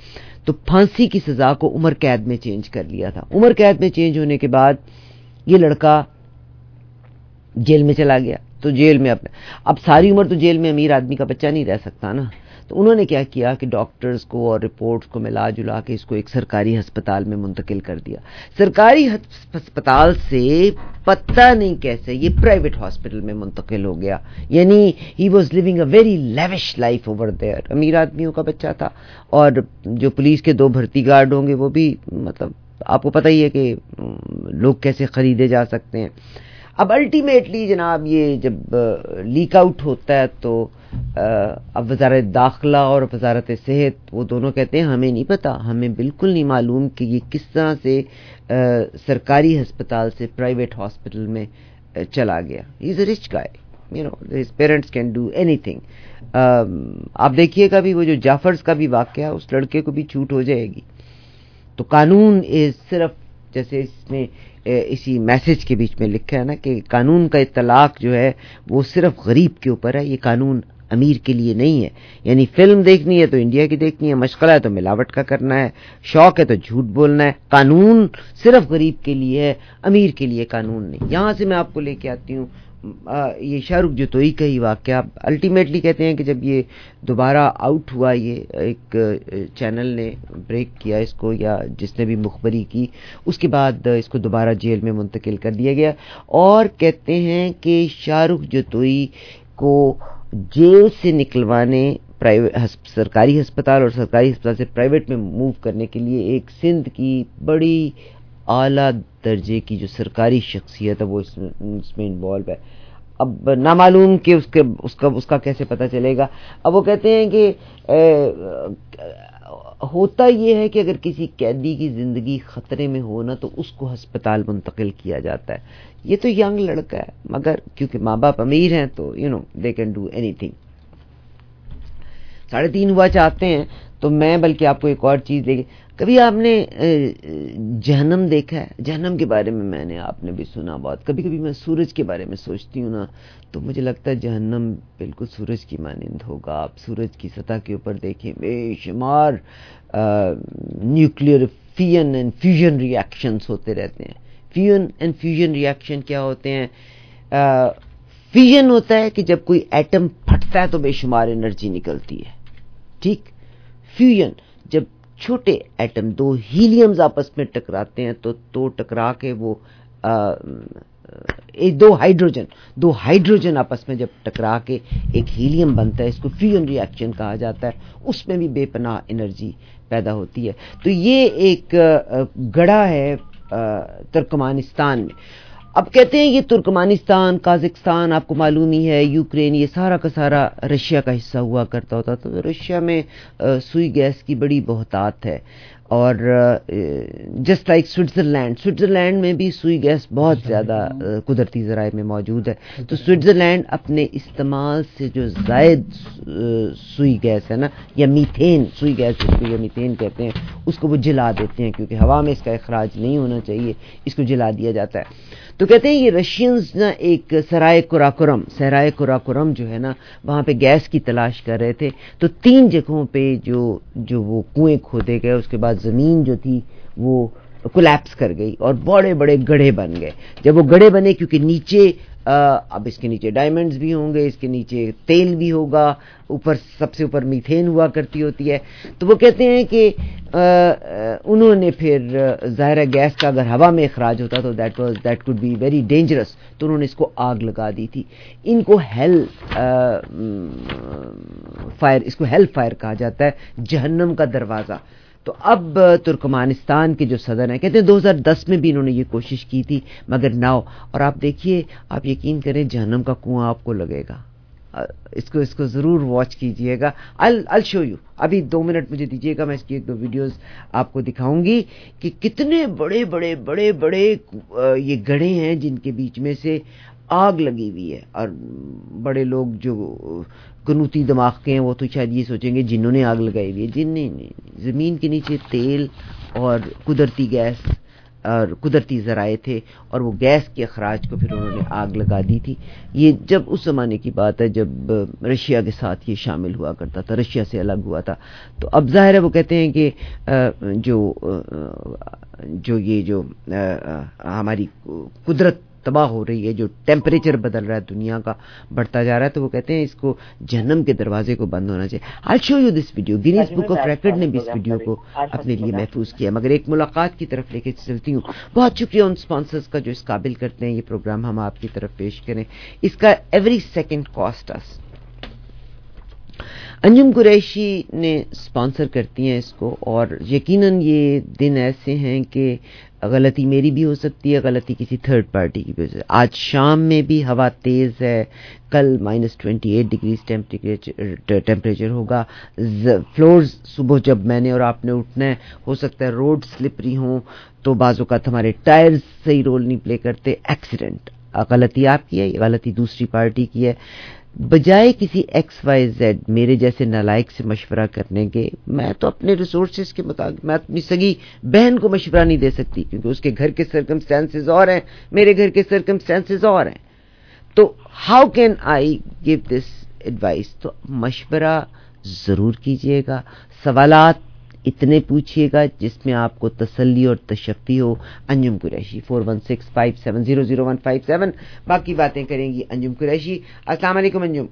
تو پھانسی کی سزا کو عمر قید میں چینج کر لیا تھا. عمر قید میں چینج ہونے کے بعد یہ لڑکا جیل میں چلا گیا. تو جیل میں اپنے اب ساری عمر تو جیل میں امیر آدمی کا بچہ نہیں رہ سکتا نا. تو انہوں نے کیا کیا کہ ڈاکٹرز کو اور رپورٹس کو ملا جلا کے اس کو ایک سرکاری ہسپتال میں منتقل کر دیا. سرکاری ہسپتال سے پتہ نہیں کیسے یہ پرائیویٹ ہاسپٹل میں منتقل ہو گیا. یعنی he was living a very lavish life over there. امیر آدمیوں کا بچہ تھا. اور جو پولیس کے دو بھرتی گارڈ ہوں گے وہ بھی مطلب آپ کو پتہ ہی ہے کہ لوگ کیسے خریدے جا سکتے ہیں. اب الٹیمیٹلی جناب یہ جب لیک آؤٹ ہوتا ہے تو اب وزارت داخلہ اور وزارت صحت وہ دونوں کہتے ہیں ہمیں نہیں پتا, ہمیں بالکل نہیں معلوم کہ یہ کس طرح سے سرکاری ہسپتال سے پرائیویٹ ہاسپٹل میں چلا گیا. He is a rich guy, you know his parents can do anything. آپ دیکھیے گا بھی وہ جو جعفرز کا بھی واقعہ اس لڑکے کو بھی چھوٹ ہو جائے گی. تو قانون صرف جیسے اس میں اسی میسج کے بیچ میں لکھا ہے نا کہ قانون کا اطلاق جو ہے وہ صرف غریب کے اوپر ہے, یہ قانون امیر کے لیے نہیں ہے. یعنی فلم دیکھنی ہے تو انڈیا کی دیکھنی ہے, مشغلہ ہے تو ملاوٹ کا کرنا ہے, شوق ہے تو جھوٹ بولنا ہے. قانون صرف غریب کے لیے ہے, امیر کے لیے قانون نہیں. یہاں سے میں آپ کو لے کے آتی ہوں یہ شاہ رخ جتوئی کا ہی واقعہ. الٹیمیٹلی کہتے ہیں کہ جب یہ دوبارہ آؤٹ ہوا, یہ ایک چینل نے بریک کیا اس کو یا جس نے بھی مخبری کی, اس کے بعد اس کو دوبارہ جیل میں منتقل کر دیا گیا. اور کہتے ہیں کہ شاہ رخ جتوئی کو جیل سے نکلوانے پرائیویٹ سرکاری ہسپتال اور سرکاری ہسپتال سے پرائیویٹ میں موو کرنے کے لیے ایک سندھ کی بڑی اعلیٰ درجے کی جو سرکاری شخصیت ہے وہ اس میں اس میں انوالو ہے. اب نامعلوم کہ اس کے اس کا اس کا کیسے پتہ چلے گا. اب وہ کہتے ہیں کہ ہوتا یہ ہے کہ اگر کسی قیدی کی زندگی خطرے میں ہو نا تو اس کو ہسپتال منتقل کیا جاتا ہے. یہ تو ینگ لڑکا ہے مگر کیونکہ ماں باپ امیر ہیں تو you know they can do anything. ساڑھے تین ہوا چاہتے ہیں تو میں بلکہ آپ کو ایک اور چیز دے گی. کبھی آپ نے جہنم دیکھا ہے؟ جہنم کے بارے میں میں نے آپ نے بھی سنا بہت. کبھی کبھی میں سورج کے بارے میں سوچتی ہوں نا تو مجھے لگتا ہے جہنم بالکل سورج کی مانند ہوگا. آپ سورج کی سطح کے اوپر دیکھیں بے شمار nuclear fission and fusion reactions ہوتے رہتے ہیں. Fusion and fusion reaction کیا ہوتے ہیں؟ فیژن ہوتا ہے کہ جب کوئی ایٹم پھٹتا ہے تو بے شمار انرجی نکلتی ہے, ٹھیک. فیوژن جب چھوٹے ایٹم دو ہیلینز آپس میں ٹکراتے ہیں تو تو ٹکرا کے وہ دو ہائیڈروجن دو ہائیڈروجن آپس میں جب ٹکرا کے ایک ہیلیم بنتا ہے, اس کو فیوژن ری ایکشن کہا جاتا ہے. اس میں بھی بے پناہ انرجی پیدا ہوتی ہے. تو یہ ایک گڑھا ہے ترکمانستان میں. اب کہتے ہیں یہ ترکمانستان, قازقستان آپ کو معلوم ہی ہے, یوکرین, یہ سارا کا سارا رشیا کا حصہ ہوا کرتا ہوتا. تو رشیا میں سوئی گیس کی بڑی بہتات ہے. اور جسٹ لائک سوئٹزرلینڈ سوئٹزرلینڈ میں بھی سوئی گیس بہت زیادہ قدرتی ذرائع میں موجود ہے. تو سوئٹزرلینڈ اپنے استعمال سے جو زائد سوئی گیس ہے نا, یا میتھین سوئی گیس جس کو یا میتھین کہتے ہیں, اس کو وہ جلا دیتے ہیں کیونکہ ہوا میں اس کا اخراج نہیں ہونا چاہیے, اس کو جلا دیا جاتا ہے. تو کہتے ہیں یہ رشینز نا ایک سرائے قراقرم سرائے قراقرم جو ہے نا وہاں پہ گیس کی تلاش کر رہے تھے. تو تین جگہوں پہ جو جو وہ کنویں کھودے گئے, اس کے بعد زمین جو تھی وہ کولیپس کر گئی اور بڑے بڑے گڑھے بن گئے. جب وہ گڑھے بنے کیونکہ نیچے اب اس کے نیچے ڈائمنڈز بھی ہوں گے, اس کے نیچے تیل بھی ہوگا, اوپر سب سے اوپر میتھین ہوا کرتی ہوتی ہے. تو وہ کہتے ہیں کہ انہوں نے پھر ظاہر گیس کا اگر ہوا میں اخراج ہوتا تو that was that could be very dangerous. تو انہوں نے اس کو آگ لگا دی تھی. ان کو ہیل فائر اس کو ہیل فائر کہا جاتا ہے, جہنم کا دروازہ. تو اب ترکمانستان کے جو صدر ہیں کہتے ہیں دو ہزار دس میں بھی انہوں نے یہ کوشش کی تھی مگر ناؤ. اور آپ دیکھیے, آپ یقین کریں جہنم کا کنواں آپ کو لگے گا. اس کو اس کو ضرور واچ کیجئے گا. I'll show you. ابھی دو منٹ مجھے دیجیے گا, میں اس کی ایک دو ویڈیوز آپ کو دکھاؤں گی کہ کتنے بڑے بڑے بڑے بڑے یہ گڑھے ہیں جن کے بیچ میں سے آگ لگی ہوئی ہے. اور بڑے لوگ جو قنوتی دماغ کے ہیں وہ تو شاید یہ سوچیں گے جنہوں نے آگ لگائی ہوئی ہے. جن نہیں, زمین کے نیچے تیل اور قدرتی گیس اور قدرتی ذرائع تھے اور وہ گیس کے اخراج کو پھر انہوں نے آگ لگا دی تھی. یہ جب اس زمانے کی بات ہے جب رشیا کے ساتھ یہ شامل ہوا کرتا تھا, رشیا سے الگ ہوا تھا. تو اب ظاہر ہے وہ کہتے ہیں کہ جو جو یہ جو ہماری قدرت تباہ ہو رہی ہے, جو ٹیمپریچر بدل رہا ہے دنیا کا, بڑھتا جا رہا ہے, تو وہ کہتے ہیں اس کو جہنم کے دروازے کو بند ہونا چاہیے. I show you this video. Guinness book of record نے بھی اس ویڈیو کو اپنے لیے محفوظ کیا. مگر ایک ملاقات کی طرف لے کے چلتی ہوں. بہت شکریہ ان اسپانسرز کا جو اس قابل کرتے ہیں یہ پروگرام ہم آپ کی طرف پیش کریں. اس کا every second cost us. Anjum Qureshi نے اسپانسر کرتی ہیں اس کو, اور یقیناً یہ دن ایسے ہیں کہ غلطی میری بھی ہو سکتی ہے, غلطی کسی تھرڈ پارٹی کی بھی ہو سکتی ہے. آج شام میں بھی ہوا تیز ہے, کل minus twenty eight degrees temperature ہوگا. فلورز صبح جب میں نے اور آپ نے اٹھنا ہے, ہو سکتا ہے روڈ سلپری ہوں, تو بعض اوقات ہمارے ٹائرز صحیح رول نہیں پلے کرتے. ایکسیڈنٹ, غلطی آپ کی ہے, غلطی دوسری پارٹی کی ہے. بجائے کسی ایکس وائی زیڈ میرے جیسے نالائق سے مشورہ کرنے کے, میں تو اپنے ریسورسز کے مطابق, میں اپنی سگی بہن کو مشورہ نہیں دے سکتی کیونکہ اس کے گھر کے سرکمسٹانسز اور ہیں, میرے گھر کے سرکمسٹانسز اور ہیں. تو how can I give this advice? تو مشورہ ضرور کیجیے گا, سوالات اتنے پوچھیے گا جس میں آپ کو تسلی اور تشفی ہو. Anjum Qureshi four one six five seven zero zero one five seven. باقی باتیں کریں گی انجم قریشی. السلام علیکم انجم.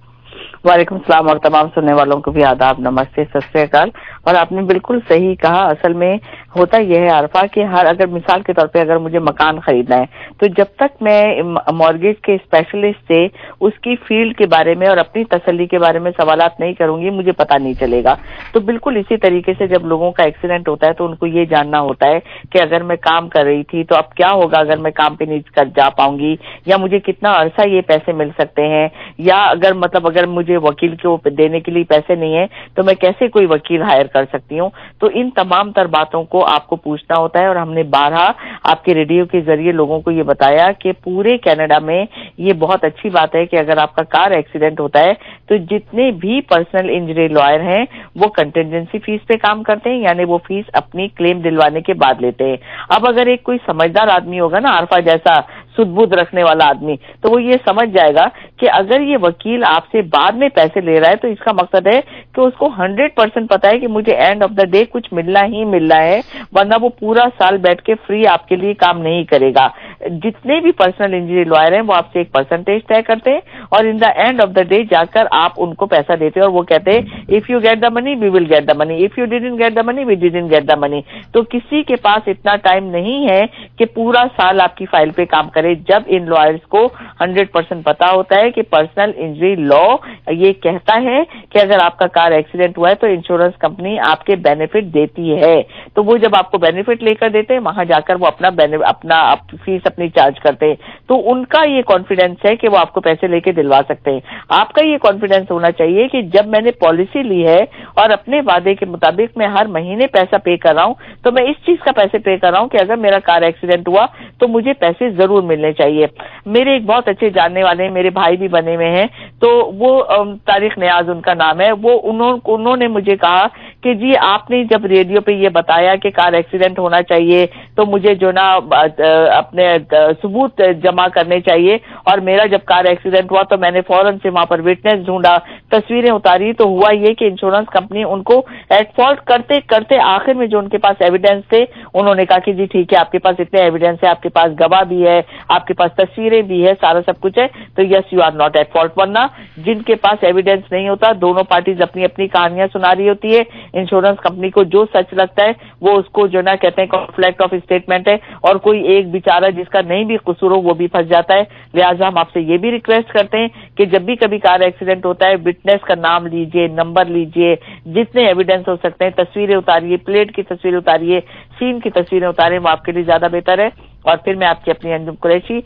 وعلیکم السلام, اور تمام سننے والوں کو بھی آداب, نمستے, ست سری اکال. اور آپ نے بالکل صحیح کہا. اصل میں ہوتا یہ ہے عارفہ کہ ہر, اگر مثال کے طور پہ اگر مجھے مکان خریدنا ہے تو جب تک میں مارگیج کے اسپیشلسٹ سے اس کی فیلڈ کے بارے میں اور اپنی تسلی کے بارے میں سوالات نہیں کروں گی, مجھے پتہ نہیں چلے گا. تو بالکل اسی طریقے سے جب لوگوں کا ایکسیڈنٹ ہوتا ہے تو ان کو یہ جاننا ہوتا ہے کہ اگر میں کام کر رہی تھی تو اب کیا ہوگا اگر میں کام پہ نہیں کر جا پاؤں گی, یا مجھے کتنا عرصہ یہ پیسے مل سکتے ہیں, یا اگر مطلب اگر مجھے وکیل کو دینے کے لیے پیسے نہیں ہیں تو میں کیسے کوئی وکیل ہائر کر سکتی ہوں. تو ان تمام تر باتوں کو آپ کو پوچھنا ہوتا ہے. اور ہم نے بارہا آپ کے ریڈیو کے ذریعے لوگوں کو یہ بتایا کہ پورے کینیڈا میں یہ بہت اچھی بات ہے کہ اگر آپ کا کار ایکسیڈنٹ ہوتا ہے تو جتنے بھی پرسنل انجری لائر ہیں وہ کنٹینجنسی فیس پہ کام کرتے ہیں, یعنی وہ فیس اپنی کلیم دلوانے کے بعد لیتے ہیں. اب اگر ایک کوئی سمجھدار آدمی ہوگا نا, عارفہ جیسا سد بدھ رکھنے والا آدمی, تو وہ یہ سمجھ جائے گا کہ اگر یہ وکیل آپ سے بعد میں پیسے لے رہا ہے تو اس کا مقصد ہے کہ اس کو ہنڈریڈ پرسینٹ پتا ہے کہ مجھے اینڈ آف دا ڈے کچھ ملنا ہی ملنا ہے, ورنہ وہ پورا سال بیٹھ کے فری آپ کے لیے کام نہیں کرے گا. جتنے بھی پرسنل انجری لائر ہیں وہ آپ سے ایک پرسنٹیج طے کرتے ہیں اور in the end of the day جا کر آپ ان کو پیسہ دیتے ہیں, اور وہ کہتے ہیں if you get the money we will get the money, if you didn't get the money we didn't get the money. تو کسی کے پاس اتنا ٹائم نہیں ہے کہ پورا سال آپ کی فائل پہ کام کرے, جب ان لائرز کو ہنڈریڈ پرسینٹ پتا ہوتا ہے کہ پرسنل انجری لا یہ کہتا ہے کہ اگر آپ کا کار ایکسیڈنٹ ہوا ہے تو انشورنس کمپنی آپ کے بینیفٹ دیتی ہے. تو وہ جب آپ کو بینیفٹ لے کر دیتے ہیں وہاں جا کر وہ اپنا اپنا فیس اپنی چارج کرتے ہیں. تو ان کا یہ کانفیڈینس ہے کہ وہ آپ کو پیسے لے کے دلوا سکتے ہیں. آپ کا یہ کانفیڈینس ہونا چاہیے کہ جب میں نے پالیسی لی ہے اور اپنے وعدے کے مطابق میں ہر مہینے پیسہ پے کر رہا ہوں تو میں اس چیز کا پیسے پے کر رہا ہوں کہ اگر میرا کار ایکسیڈنٹ ہوا تو مجھے پیسے ضرور ملنے چاہیے. میرے ایک بہت اچھے جاننے والے ہیں, میرے بھائی بھی بنے ہوئے ہیں, تو وہ طارق نیاز ان کا نام ہے, وہ انہوں, انہوں نے مجھے کہا کہ جی آپ نے جب ریڈیو پہ یہ بتایا کہ کار ایکسیڈنٹ ہونا چاہیے تو مجھے جو نا اپنے ثبوت جمع کرنے چاہیے, اور میرا جب کار ایکسیڈنٹ ہوا تو میں نے فوراً سے وہاں پر وٹنس ڈھونڈا, تصویریں اتاری, تو ہوا یہ کہ انشورنس کمپنی ان کو ایٹ فالٹ کرتے کرتے آخر میں جو ان کے پاس ایویڈینس تھے انہوں نے کہا کہ جی ٹھیک ہے آپ کے پاس اتنے ایویڈینس ہے, آپ کے پاس گواہ بھی ہے, آپ کے پاس تصویریں بھی ہے, سارا سب کچھ ہے, تو yes you are not at fault. ورنہ جن کے پاس ایویڈینس نہیں ہوتا, دونوں پارٹیز اپنی اپنی کہانیاں سنا رہی ہوتی ہے, انشورنس کمپنی کو جو سچ لگتا ہے وہ اس کو جو نا کہتے ہیں کانفلکٹ آف اسٹیٹمنٹ ہے, اور کوئی ایک بیچارہ جس کا نہیں بھی قصور ہو وہ بھی پھنس جاتا ہے. لہٰذا ہم آپ سے یہ بھی ریکویسٹ کرتے ہیں کہ جب بھی کبھی کار ایکسیڈنٹ ہوتا ہے وٹنس کا نام لیجئے, نمبر لیجئے, جتنے ایویڈینس ہو سکتے ہیں تصویریں اتاریے, پلیٹ کی تصویریں اتاریے, سین کی تصویریں اتاریں, وہ آپ کے لیے زیادہ بہتر ہے. اور پھر میں آپ کی اپنی انجم قریشی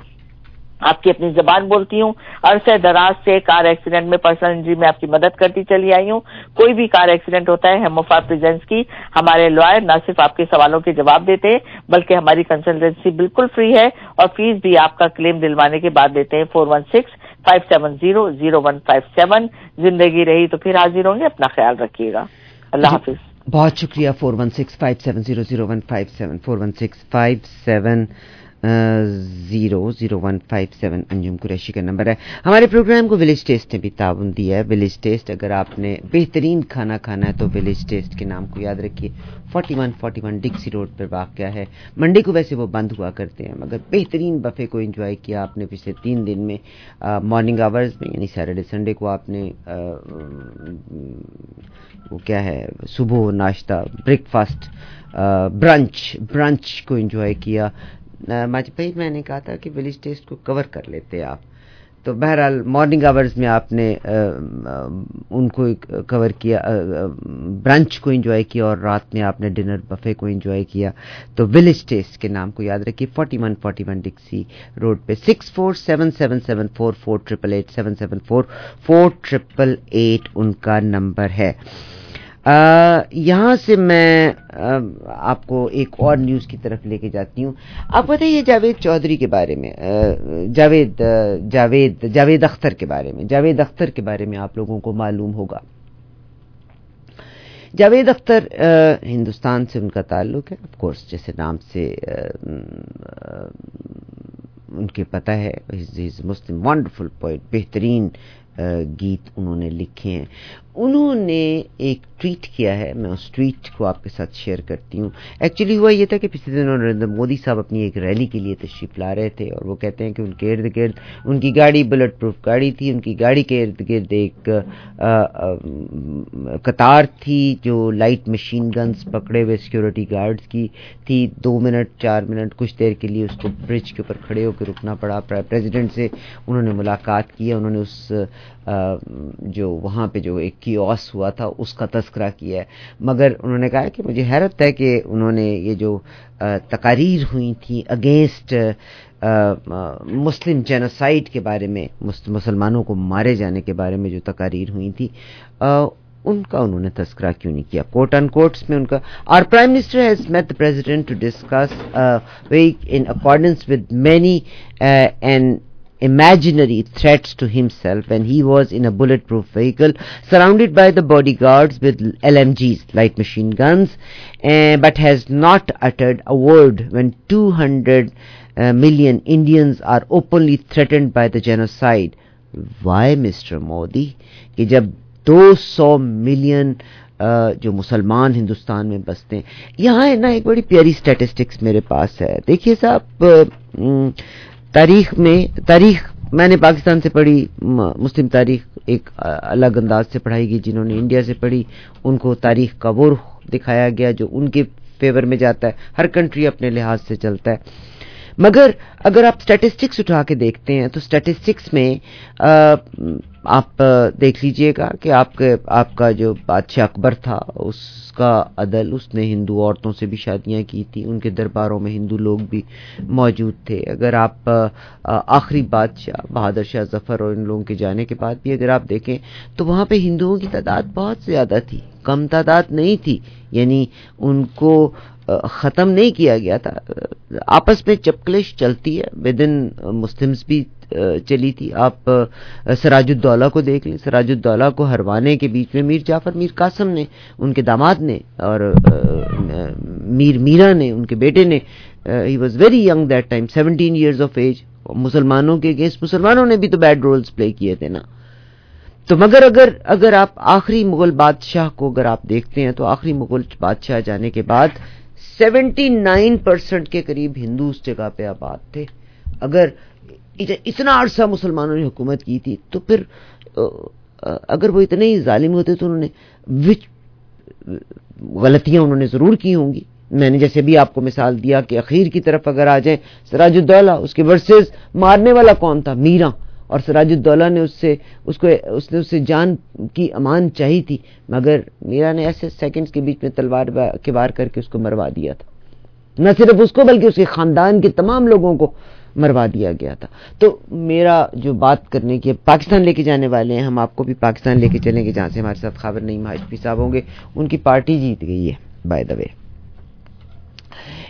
آپ کی اپنی زبان بولتی ہوں, عرصہ دراز سے کار ایکسیڈنٹ میں پرسنل انجری میں آپ کی مدد کرتی چلی آئی ہوں. کوئی بھی کار ایکسیڈنٹ ہوتا ہے ہیموفار پریزنس کی ہمارے لائر نہ صرف آپ کے سوالوں کے جواب دیتے ہیں بلکہ ہماری کنسلٹنسی بالکل فری ہے, اور فیس بھی آپ کا کلیم دلوانے کے بعد دیتے ہیں. Four one six five seven zero zero one five seven. زندگی رہی تو پھر حاضر ہوں گے, اپنا خیال رکھیے گا. اللہ حافظ. بہت شکریہ. Four one six five seven zero zero one five seven four one six five seven zero zero one five seven Anjum Qureshi کا نمبر ہے. ہمارے پروگرام کو ولیج ٹیسٹ نے بھی تعاون دیا ہے. ولیج ٹیسٹ اگر آپ نے بہترین کھانا کھانا ہے تو ولیج ٹیسٹ کے نام کو یاد رکھیے. Forty one forty one Dixie road پر واقع ہے. منڈے کو ویسے وہ بند ہوا کرتے ہیں مگر بہترین بفے کو انجوائے کیا آپ نے پچھلے تین دن میں. مارننگ آورز میں یعنی سیٹرڈے سنڈے کو آپ نے وہ کیا ہے صبح ناشتہ بریک فاسٹ برنچ برنچ کو انجوائے کیا. ماجد بھائی میں نے کہا تھا کہ ولیج ٹیسٹ کو کور کر لیتے آپ, تو بہرحال مارننگ آورز میں آپ نے ان کو کور کیا, برنچ کو انجوائے کیا اور رات میں آپ نے ڈنر بفے کو انجوائے کیا. تو ولیج ٹیسٹ کے نام کو یاد رکھیے. Forty one forty one Dixie road پہ. Six four seven seven seven four four triple eight seven seven four four triple eight ان کا نمبر ہے. آ, یہاں سے میں آ, آپ کو ایک اور نیوز کی طرف لے کے جاتی ہوں. آپ بتائیے جاوید چودھری کے بارے میں, جاوید جاوید جاوید اختر کے بارے میں. جاوید اختر کے بارے میں آپ لوگوں کو معلوم ہوگا. جاوید اختر آ, ہندوستان سے ان کا تعلق ہے آف کورس, جیسے نام سے آ, آ, ان کے پتہ ہے. مسلم ونڈرفل پوئٹ, بہترین گیت انہوں نے لکھے ہیں. انہوں نے ایک ٹویٹ کیا ہے, میں اس ٹویٹ کو آپ کے ساتھ شیئر کرتی ہوں. ایکچولی ہوا یہ تھا کہ پچھلے دنوں نریندر مودی صاحب اپنی ایک ریلی کے لیے تشریف لا رہے تھے اور وہ کہتے ہیں کہ ان کے ارد گرد ان کی گاڑی بلٹ پروف گاڑی تھی. ان کی گاڑی کے ارد گرد ایک آ, آ, قطار تھی جو لائٹ مشین گنز پکڑے ہوئے سیکورٹی گارڈز کی تھی. دو منٹ چار منٹ کچھ دیر کے لیے اس کو برج کے اوپر کھڑے ہو کے رکنا پڑا. پریزیڈنٹ سے انہوں نے ملاقات کی, انہوں نے اس آ, جو وہاں پہ جو ایک کیوس ہوا تھا اس کا تذکرہ کیا ہے. مگر انہوں نے کہا کہ مجھے حیرت ہے کہ انہوں نے یہ جو تقاریر ہوئی تھیں اگینسٹ مسلم جینوسائیڈ کے بارے میں, مسلمانوں کو مارے جانے کے بارے میں جو تقاریر ہوئی تھی, ان کا انہوں نے تذکرہ کیوں نہیں کیا. کوٹ ان کوٹس میں ان کا our prime minister has met the president to discuss in accordance with many and imaginary threats to himself when he was in a bulletproof vehicle surrounded by the bodyguards with L M Gs, light machine guns, uh, but has not uttered a word when two hundred uh, million Indians are openly threatened by the genocide. Why, Mister Modi? کہ جب دو سو million جو مسلمان ہندوستان میں بستے ہیں, یہاں ہے نا ایک بڑی پیاری اسٹیٹسٹکس میرے پاس ہے. دیکھیے صاحب, تاریخ میں تاریخ میں نے پاکستان سے پڑھی, مسلم تاریخ ایک الگ انداز سے پڑھائی گئی. جنہوں نے انڈیا سے پڑھی ان کو تاریخ کا وہ رخ دکھایا گیا جو ان کے فیور میں جاتا ہے. ہر کنٹری اپنے لحاظ سے چلتا ہے. مگر اگر آپ سٹیٹسٹکس اٹھا کے دیکھتے ہیں تو سٹیٹسٹکس میں آ, آپ دیکھ لیجئے گا کہ آپ کے آپ کا جو بادشاہ اکبر تھا اس کا عدل, اس نے ہندو عورتوں سے بھی شادیاں کی تھی, ان کے درباروں میں ہندو لوگ بھی موجود تھے. اگر آپ آخری بادشاہ بہادر شاہ ظفر اور ان لوگوں کے جانے کے بعد بھی اگر آپ دیکھیں تو وہاں پہ ہندوؤں کی تعداد بہت زیادہ تھی, کم تعداد نہیں تھی. یعنی ان کو ختم نہیں کیا گیا تھا. آپس میں چپکلش چلتی ہے, ود ان مسلمز بھی چلی تھی. آپ سراج الدولہ کو دیکھ لیں, سراج الدولہ کو ہروانے کے بیچ میں میر جعفر میر قاسم نے, ان کے داماد نے, اور میر میرا نے, ان کے بیٹے نے, he was very young that time, seventeen years of age. مسلمانوں کے اگینسٹ مسلمانوں نے بھی تو بیڈ رولز پلے کیے تھے نا. تو مگر اگر اگر آپ آخری مغل بادشاہ کو اگر آپ دیکھتے ہیں تو آخری مغل بادشاہ جانے کے بعد سیونٹی نائن پرسنٹ کے قریب ہندو اس جگہ پہ آباد تھے. اگر اتنا عرصہ مسلمانوں نے حکومت کی تھی تو پھر اگر وہ اتنے ہی ظالم ہوتے تو انہوں نے وچ غلطیاں انہوں نے ضرور کی ہوں گی. میں نے جیسے بھی آپ کو مثال دیا کہ اخیر کی طرف اگر آ جائیں سراج الدولہ, اس کے ورسز مارنے والا کون تھا؟ میرا. اور سراج الدولہ نے اس سے اس کو اس نے اس سے جان کی امان چاہی تھی, مگر میرا نے ایسے سیکنڈز کے بیچ میں تلوار کے وار کر کے اس کو مروا دیا تھا. نہ صرف اس کو بلکہ اس کے خاندان کے تمام لوگوں کو مروا دیا گیا تھا. تو میرا جو بات کرنے کی پاکستان لے کے جانے والے ہیں, ہم آپ کو بھی پاکستان لے کے چلیں گے جہاں سے ہمارے ساتھ خاور نعیم حاجپی صاحب ہوں گے. ان کی پارٹی جیت گئی ہے بائی دا وے.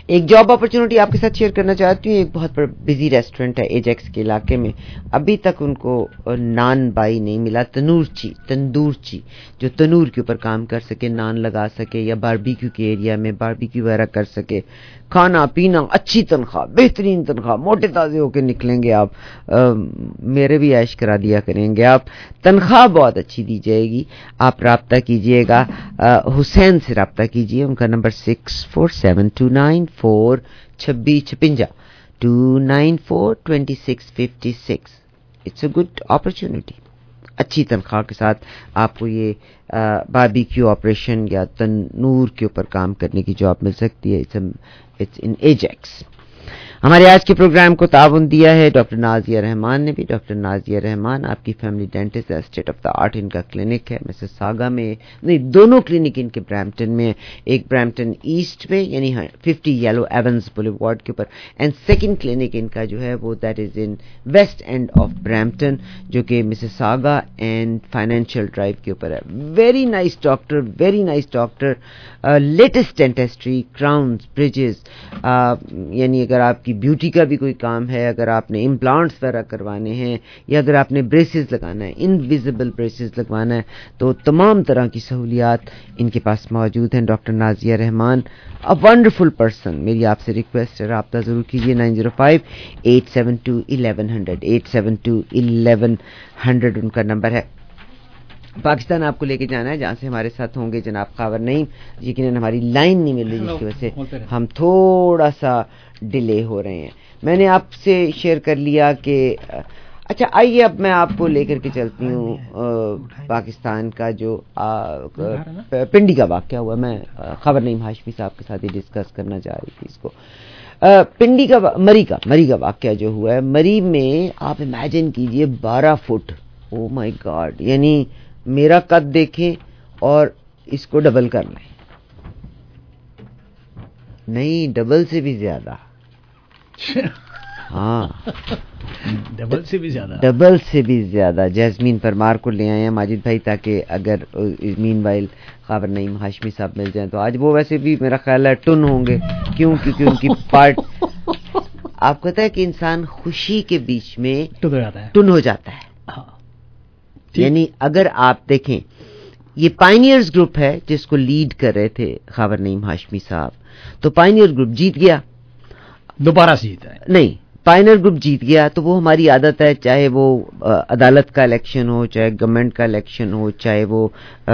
ایک جاب اپرچونٹی آپ کے ساتھ شیئر کرنا چاہتی ہوں. ایک بہت بڑا بزی ریسٹورینٹ ہے ایجیکس کے علاقے میں, ابھی تک ان کو نان بائی نہیں ملا, تنورچی تندورچی جو تنور کے اوپر کام کر سکے, نان لگا سکے یا باربیکیو کے ایریا میں باربیکیو وغیرہ کر سکے, کھانا پینا, اچھی تنخواہ, بہترین تنخواہ, موٹے تازے ہو کے نکلیں گے آپ, میرے بھی عیش کرا دیا کریں گے آپ, تنخواہ بہت اچھی دی جائے گی. آپ رابطہ کیجئے گا, حسین سے رابطہ کیجئے, ان کا number six four seven two nine four چھبیس چھپنجا two nine four twenty six fifty six. It's a good opportunity, اچھی تنخواہ کے ساتھ آپ کو یہ باربیکیو آپریشن یا تنور کے اوپر کام کرنے کی جاب مل سکتی ہے. It's in Ajax. ہمارے آج کے پروگرام کو تعاون دیا ہے ڈاکٹر نازیہ رحمان نے بھی. ڈاکٹر نازیہ رحمان آپ کی فیملی ڈینٹسٹ ہے, اسٹیٹ آف دا آرٹ ان کا کلینک ہے مسز ساگا میں, نہیں دونوں کلینک ان کے برامپٹن میں, ایک برامپٹن ایسٹ میں یعنی ففٹی یلو ایونز بولیوارڈ کے اوپر, اینڈ سیکنڈ کلینک ان کا جو ہے وہ that is in west end of Brampton جو کہ Mississauga and financial drive کے اوپر ہے. Very nice doctor, very nice doctor, latest dentistry, crowns, bridges, یعنی اگر آپ کی بیوٹی کا بھی کوئی کام ہے, اگر آپ نے امپلانٹس وغیرہ کروانے ہیں یا اگر آپ نے بریسز لگانا ہے, انویزیبل بریسز لگوانا ہے, تو تمام طرح کی سہولیات ان کے پاس موجود ہیں. Doctor Nazia Rahman a wonderful person. میری آپ سے ریکویسٹ ہے رابطہ ضرور کیجیے. Nine zero five eight seven two eleven hundred eight seven two eleven hundred ان کا نمبر ہے. پاکستان آپ کو لے کے جانا ہے جہاں سے ہمارے ساتھ ہوں گے جناب خاور نعیم. یقیناً ہماری لائن نہیں مل رہی جس کی وجہ سے ہم تھوڑا سا ڈیلے ہو رہے ہیں. میں نے آپ سے شیئر کر لیا کہ اچھا آئیے اب میں آپ کو لے کر کے چلتی ہوں پاکستان کا جو پنڈی کا واقعہ ہوا. میں خاور نعیم ہاشمی صاحب کے ساتھ ہی ڈسکس کرنا چاہ رہی تھی اس کو. پنڈی کا مری کا مری کا واقعہ جو ہوا ہے, مری میں آپ امیجن کیجئے بارہ فٹ, او مائی گاڈ, یعنی میرا قد دیکھیں اور اس کو ڈبل کر لیں, نہیں ڈبل سے بھی زیادہ, ہاں ڈبل سے بھی زیادہ, ڈبل سے بھی زیادہ. جیسمین پرمار کو لے آئے ہیں ماجد بھائی تاکہ اگر مین وائل خاور نعیم ہاشمی صاحب مل جائیں تو آج وہ ویسے بھی میرا خیال ہے ٹن ہوں گے. کیوں؟ کیونکہ ان کی پارٹ آپ کو پتا ہے کہ انسان خوشی کے بیچ میں ٹن ہو جاتا ہے. یعنی اگر آپ دیکھیں یہ پائنیئرز گروپ ہے جس کو لیڈ کر رہے تھے خاور نعیم ہاشمی صاحب, تو پائنیئر گروپ جیت گیا, دوبارہ سے جیتا ہے نہیں, پائنیئر گروپ جیت گیا. تو وہ ہماری عادت ہے, چاہے وہ عدالت کا الیکشن ہو, چاہے گورنمنٹ کا الیکشن ہو, چاہے وہ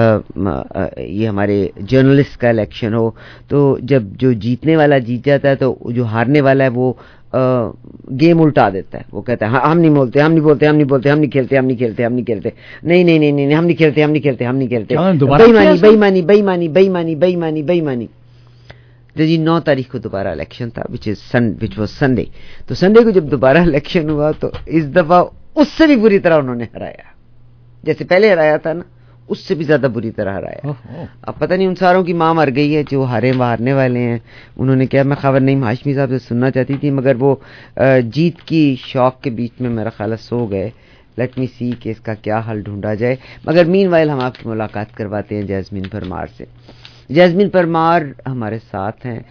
یہ ہمارے جرنلسٹ کا الیکشن ہو, تو جب جو جیتنے والا جیت جاتا ہے تو جو ہارنے والا ہے وہ گیم الٹا دیتا ہے. وہ کہتا ہے ہم نہیں بولتے ہم نہیں بولتے ہم نہیں بولتے ہم نہیں کھیلتے ہم نہیں کھیلتے ہم نہیں کھیلتے نہیں نہیں نہیں نہیں ہم نہیں کھیلتے ہم نہیں کھیلتے ہم نہیں کھیلتے بےایمانی بےایمانی بےایمانی بےایمانی بےایمانی بےایمانی. جی نو تاریخ کو دوبارہ الیکشن تھا which is sun which was Sunday. تو سنڈے کو جب دوبارہ الیکشن ہوا تو اس دفعہ اس سے بھی بری طرح انہوں نے ہرایا, جیسے پہلے ہرایا تھا نا اس سے بھی زیادہ بری طرح ہرایا. اب پتہ نہیں ان ساروں کی ماں مر گئی ہے جو ہارے ہارنے والے ہیں. انہوں نے کیا, میں خاور نعیم ہاشمی صاحب سے سننا چاہتی تھی مگر وہ جیت کی شوق کے بیچ میں میرا خیال سو گئے. لیٹ می سی کہ اس کا کیا حل ڈھونڈا جائے. مگر مین وائل ہم آپ کی ملاقات کرواتے ہیں جیسمین پرمار سے. جیسمین پرمار ہمارے ساتھ ہیں.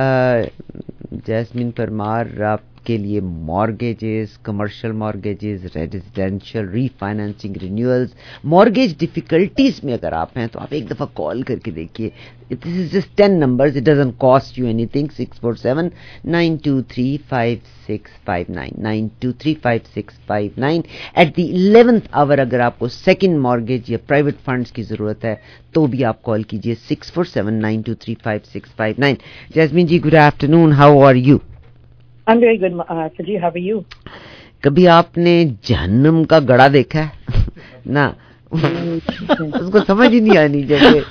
جیسمین پرمار آپ کے لیے mortgages, commercial mortgages, residential refinancing, renewals, mortgage difficulties میں اگر آپ ہیں تو آپ ایک دفعہ کال کر کے دیکھیے. This is just ten numbers, it doesn't cost you anything. Six four seven nine two three five six five nine nine two three five six five nine. At the eleventh hour اگر آپ کو second mortgage یا private funds کی ضرورت ہے تو بھی آپ کال کیجیے six four seven nine two three five six five nine. Jasmine ji good afternoon, how are you? I'm very good, uh, Saji. How are you? کبھی آپ نے جہنم کا گڑا دیکھا ہے نا؟ اس کو سمجھ ہی نہیں آنی. جیسے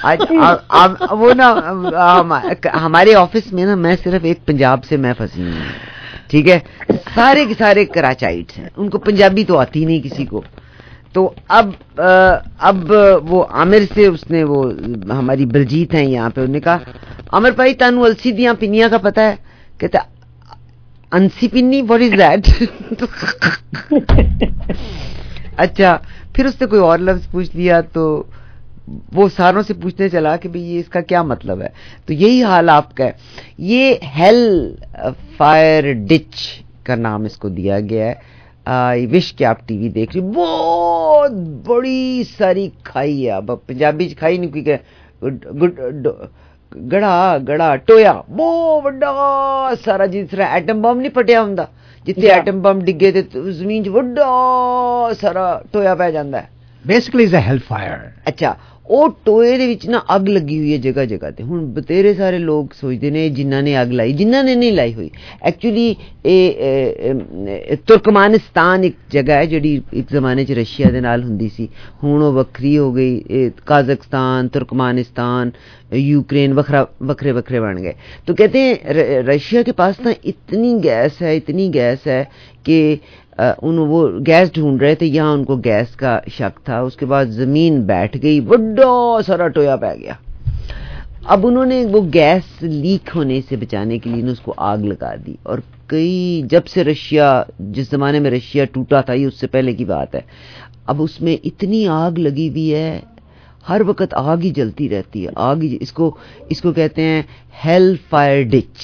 آج وہ نا ہمارے آفس میں نا میں صرف ایک پنجاب سے میں پھنسی ہوں, ٹھیک ہے, سارے کے سارے کراچائٹس ہیں, ان کو پنجابی تو آتی نہیں کسی کو. تو اب اب وہ عامر سے اس نے وہ ہماری بلجیت ہیں یہاں پہ, انہوں نے کہا عامر بھائی تانو السی دیاں پنیاں کا پتہ ہے؟ کہتا انسی پنی, واٹ از دیٹ؟ اچھا پھر اس نے کوئی اور لفظ پوچھ لیا تو وہ ساروں سے پوچھنے چلا کہ بھئی یہ اس کا کیا مطلب ہے. تو یہی حال آپ کا ہے. یہ ہیل فائر ڈچ کا نام اس کو دیا گیا ہے. آئی وش کہ آپ ٹی وی دیکھ رہی. بہت بڑی ساری کھائی ہے. اب پنجابی کھائی نہیں کیونکہ گڑھا گڑھا ٹویا بہت بڑا سارا, جس طرح ایٹم بم نہیں پٹیا ہوں جتنے ایٹم بم ڈگے تے زمین چ بڑا سارا ٹویا پی جاتا ہے. Basically is a hell fire. اچھا, وہ ٹوئے دے وچ نا اگ لگی ہوئی ہے جگہ جگہ تے. ہن بتیرے سارے لوگ سوچتے نے جنہاں نے اگ لائی, جنہاں نے نہیں لائی ہوئی. ایکچولی اے ترکمانستان ایک جگہ ہے جڑی ایک زمانے چ رشیا دے نال ہوندی سی, ہن وہ وکری ہو گئی. قازقستان, ترکمانستان, یوکرین وکھرا وکھرے وکھرے بن گئے. تو کہتے ہیں رشیا کے پاس نا اتنی گیس ہے اتنی گیس ہے کہ ان وہ گیس ڈھونڈ رہے تھے, یہاں ان کو گیس کا شک تھا. اس کے بعد زمین بیٹھ گئی, بڑا سارا ٹویا پہ گیا. اب انہوں نے وہ گیس لیک ہونے سے بچانے کے لیے اس کو آگ لگا دی. اور کئی جب سے رشیا, جس زمانے میں رشیا ٹوٹا تھا, یہ اس سے پہلے کی بات ہے, اب اس میں اتنی آگ لگی ہوئی ہے, ہر وقت آگ ہی جلتی رہتی ہے. آگ ہی, اس کو اس کو کہتے ہیں ہیل فائر ڈچ.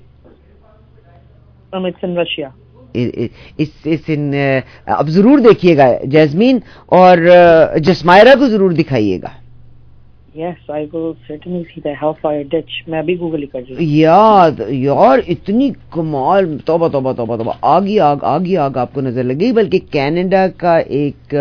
رشیا اب ضرور دیکھیے گا جیسمین, اور جسمائرہ کو ضرور دکھائیے گا. Yes, I will certainly see the hellfire ditch. میں ابھی گوگل ہی کر رہی ہوں. یاد یار اتنی کمال, توبہ توبہ توبہ توبہ, آگی آگ آگی آگ آپ کو نظر لگے گی. بلکہ کینیڈا کا ایک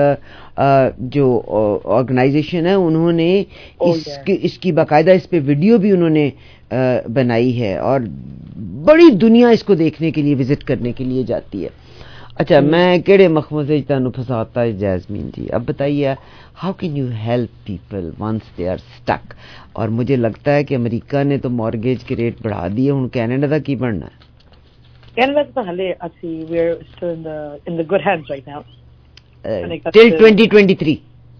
جو آرگنائزیشن ہے, انہوں نے اس کی اس کی باقاعدہ اس پہ ویڈیو بھی انہوں نے بنائی ہے, اور بڑی دنیا اس کو دیکھنے کے لیے وزٹ کرنے کے لیے جاتی ہے. اچھا, میں کیڑے مخمصے تانوں پھساتا ہے جیسمین جی, اب بتائیے how can you help people once they are stuck. اور مجھے لگتا ہے کہ امریکہ نے تو مارگیج کے ریٹ بڑھا دیے, ہوں کینیڈا کا کی بننا ہے؟ کینیڈا کا حالے اسی we are still in the in the good hands right now till twenty twenty-three.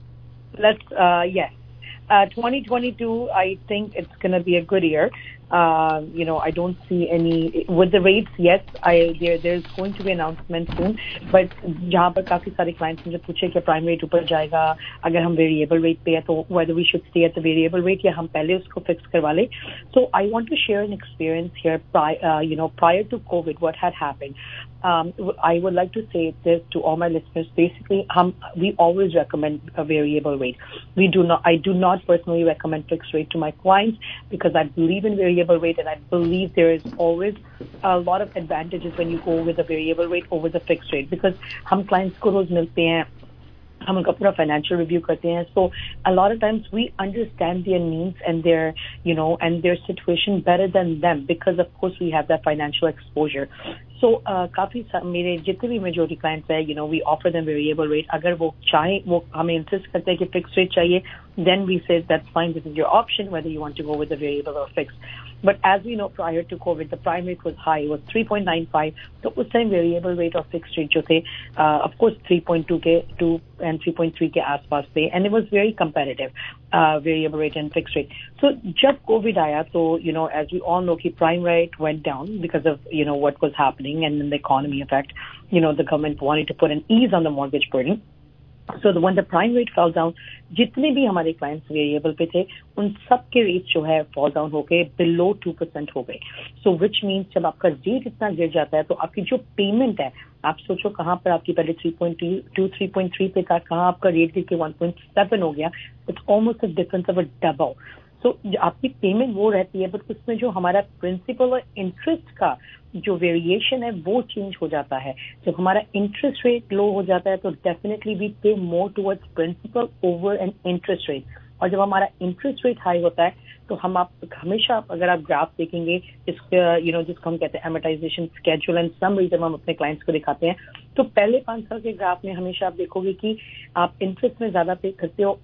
Let's uh yes. Uh, twenty twenty-two, I think it's going to be a good year. Uh, you know, I don't see any with the rates. Yes, I there there's going to be an announcement soon. But jahan par kafi sare clients mujhe puche ki prime rate upar jayega, agar hum variable rate pe hai to whether we should stay at the variable rate ya hum pehle usko fix karwa le. So I want to share an experience here. Pri- uh, you know, prior to COVID, what had happened. Um, I would like to say this to all my listeners. Basically, um, we always recommend a variable rate. We do not. I do not personally recommend fixed rate to my clients because I believe in variable rate, and I believe there is always a lot of advantages when you go with a variable rate over the fixed rate. Because hum clients ko roz milte hain, ہم ان کا پورا financial review کرتے ہیں. سو a lot of times we understand their needs and their you know and their situation better than them because of course we have that financial exposure. So uh, کافی میرے جتنے بھی majority clients ہیں, you know we offer them variable rate. اگر وہ چاہیں, وہ ہمیں insist کرتے ہیں کہ فکس ریٹ چاہیے, then we say that's fine, this is your option whether you want to go with the variable or fixed. But as we know, prior to COVID, the prime rate was high, it was three point nine five. So us time variable rate or fixed rate jo the, uh, of course three point two ke two and three point three ke aas paas the, and it was very competitive, uh, variable rate and fixed rate. So jab COVID aaya, so you know as we all know ki prime rate went down because of you know what was happening and in the economy effect. You know the government wanted to put an ease on the mortgage burden. So the, when the prime rate fell down, جتنے بھی ہمارے clients variable پہ تھے ان سب کے rate جو ہے fall down ہو گئے, بلو two percent ہو گئے. سو وچ مینس جب آپ کا ریٹ اتنا گر جاتا ہے تو آپ کی جو پیمنٹ ہے, آپ سوچو کہاں پر آپ کی پہلے three point two three point three پہ تھا, کہاں آپ کا ریٹ گر کے ون پوائنٹ سیون ہو گیا. It's almost a difference of a double. So آپ کی پیمنٹ وہ رہتی ہے, بٹ اس میں جو ہمارا پرنسپل اور انٹرسٹ کا جو ویریشن ہے وہ چینج ہو جاتا ہے. جب ہمارا انٹرسٹ ریٹ لو ہو جاتا ہے تو definitely we pay more towards principal over an interest rate. اور جب ہمارا انٹرسٹ ریٹ ہائی ہوتا ہے تو ہم آپ ہمیشہ اگر آپ گراف دیکھیں گے اس یو نو جس کو ہم کہتے ہیں ایمورٹائزیشن اسکیڈول اینڈ سمری, جب ہم اپنے کلائنٹس کو دکھاتے ہیں تو پہلے پانچ سال کے گراف میں ہمیشہ آپ دیکھو گے کہ آپ انٹرسٹ میں زیادہ پے کرتے ہو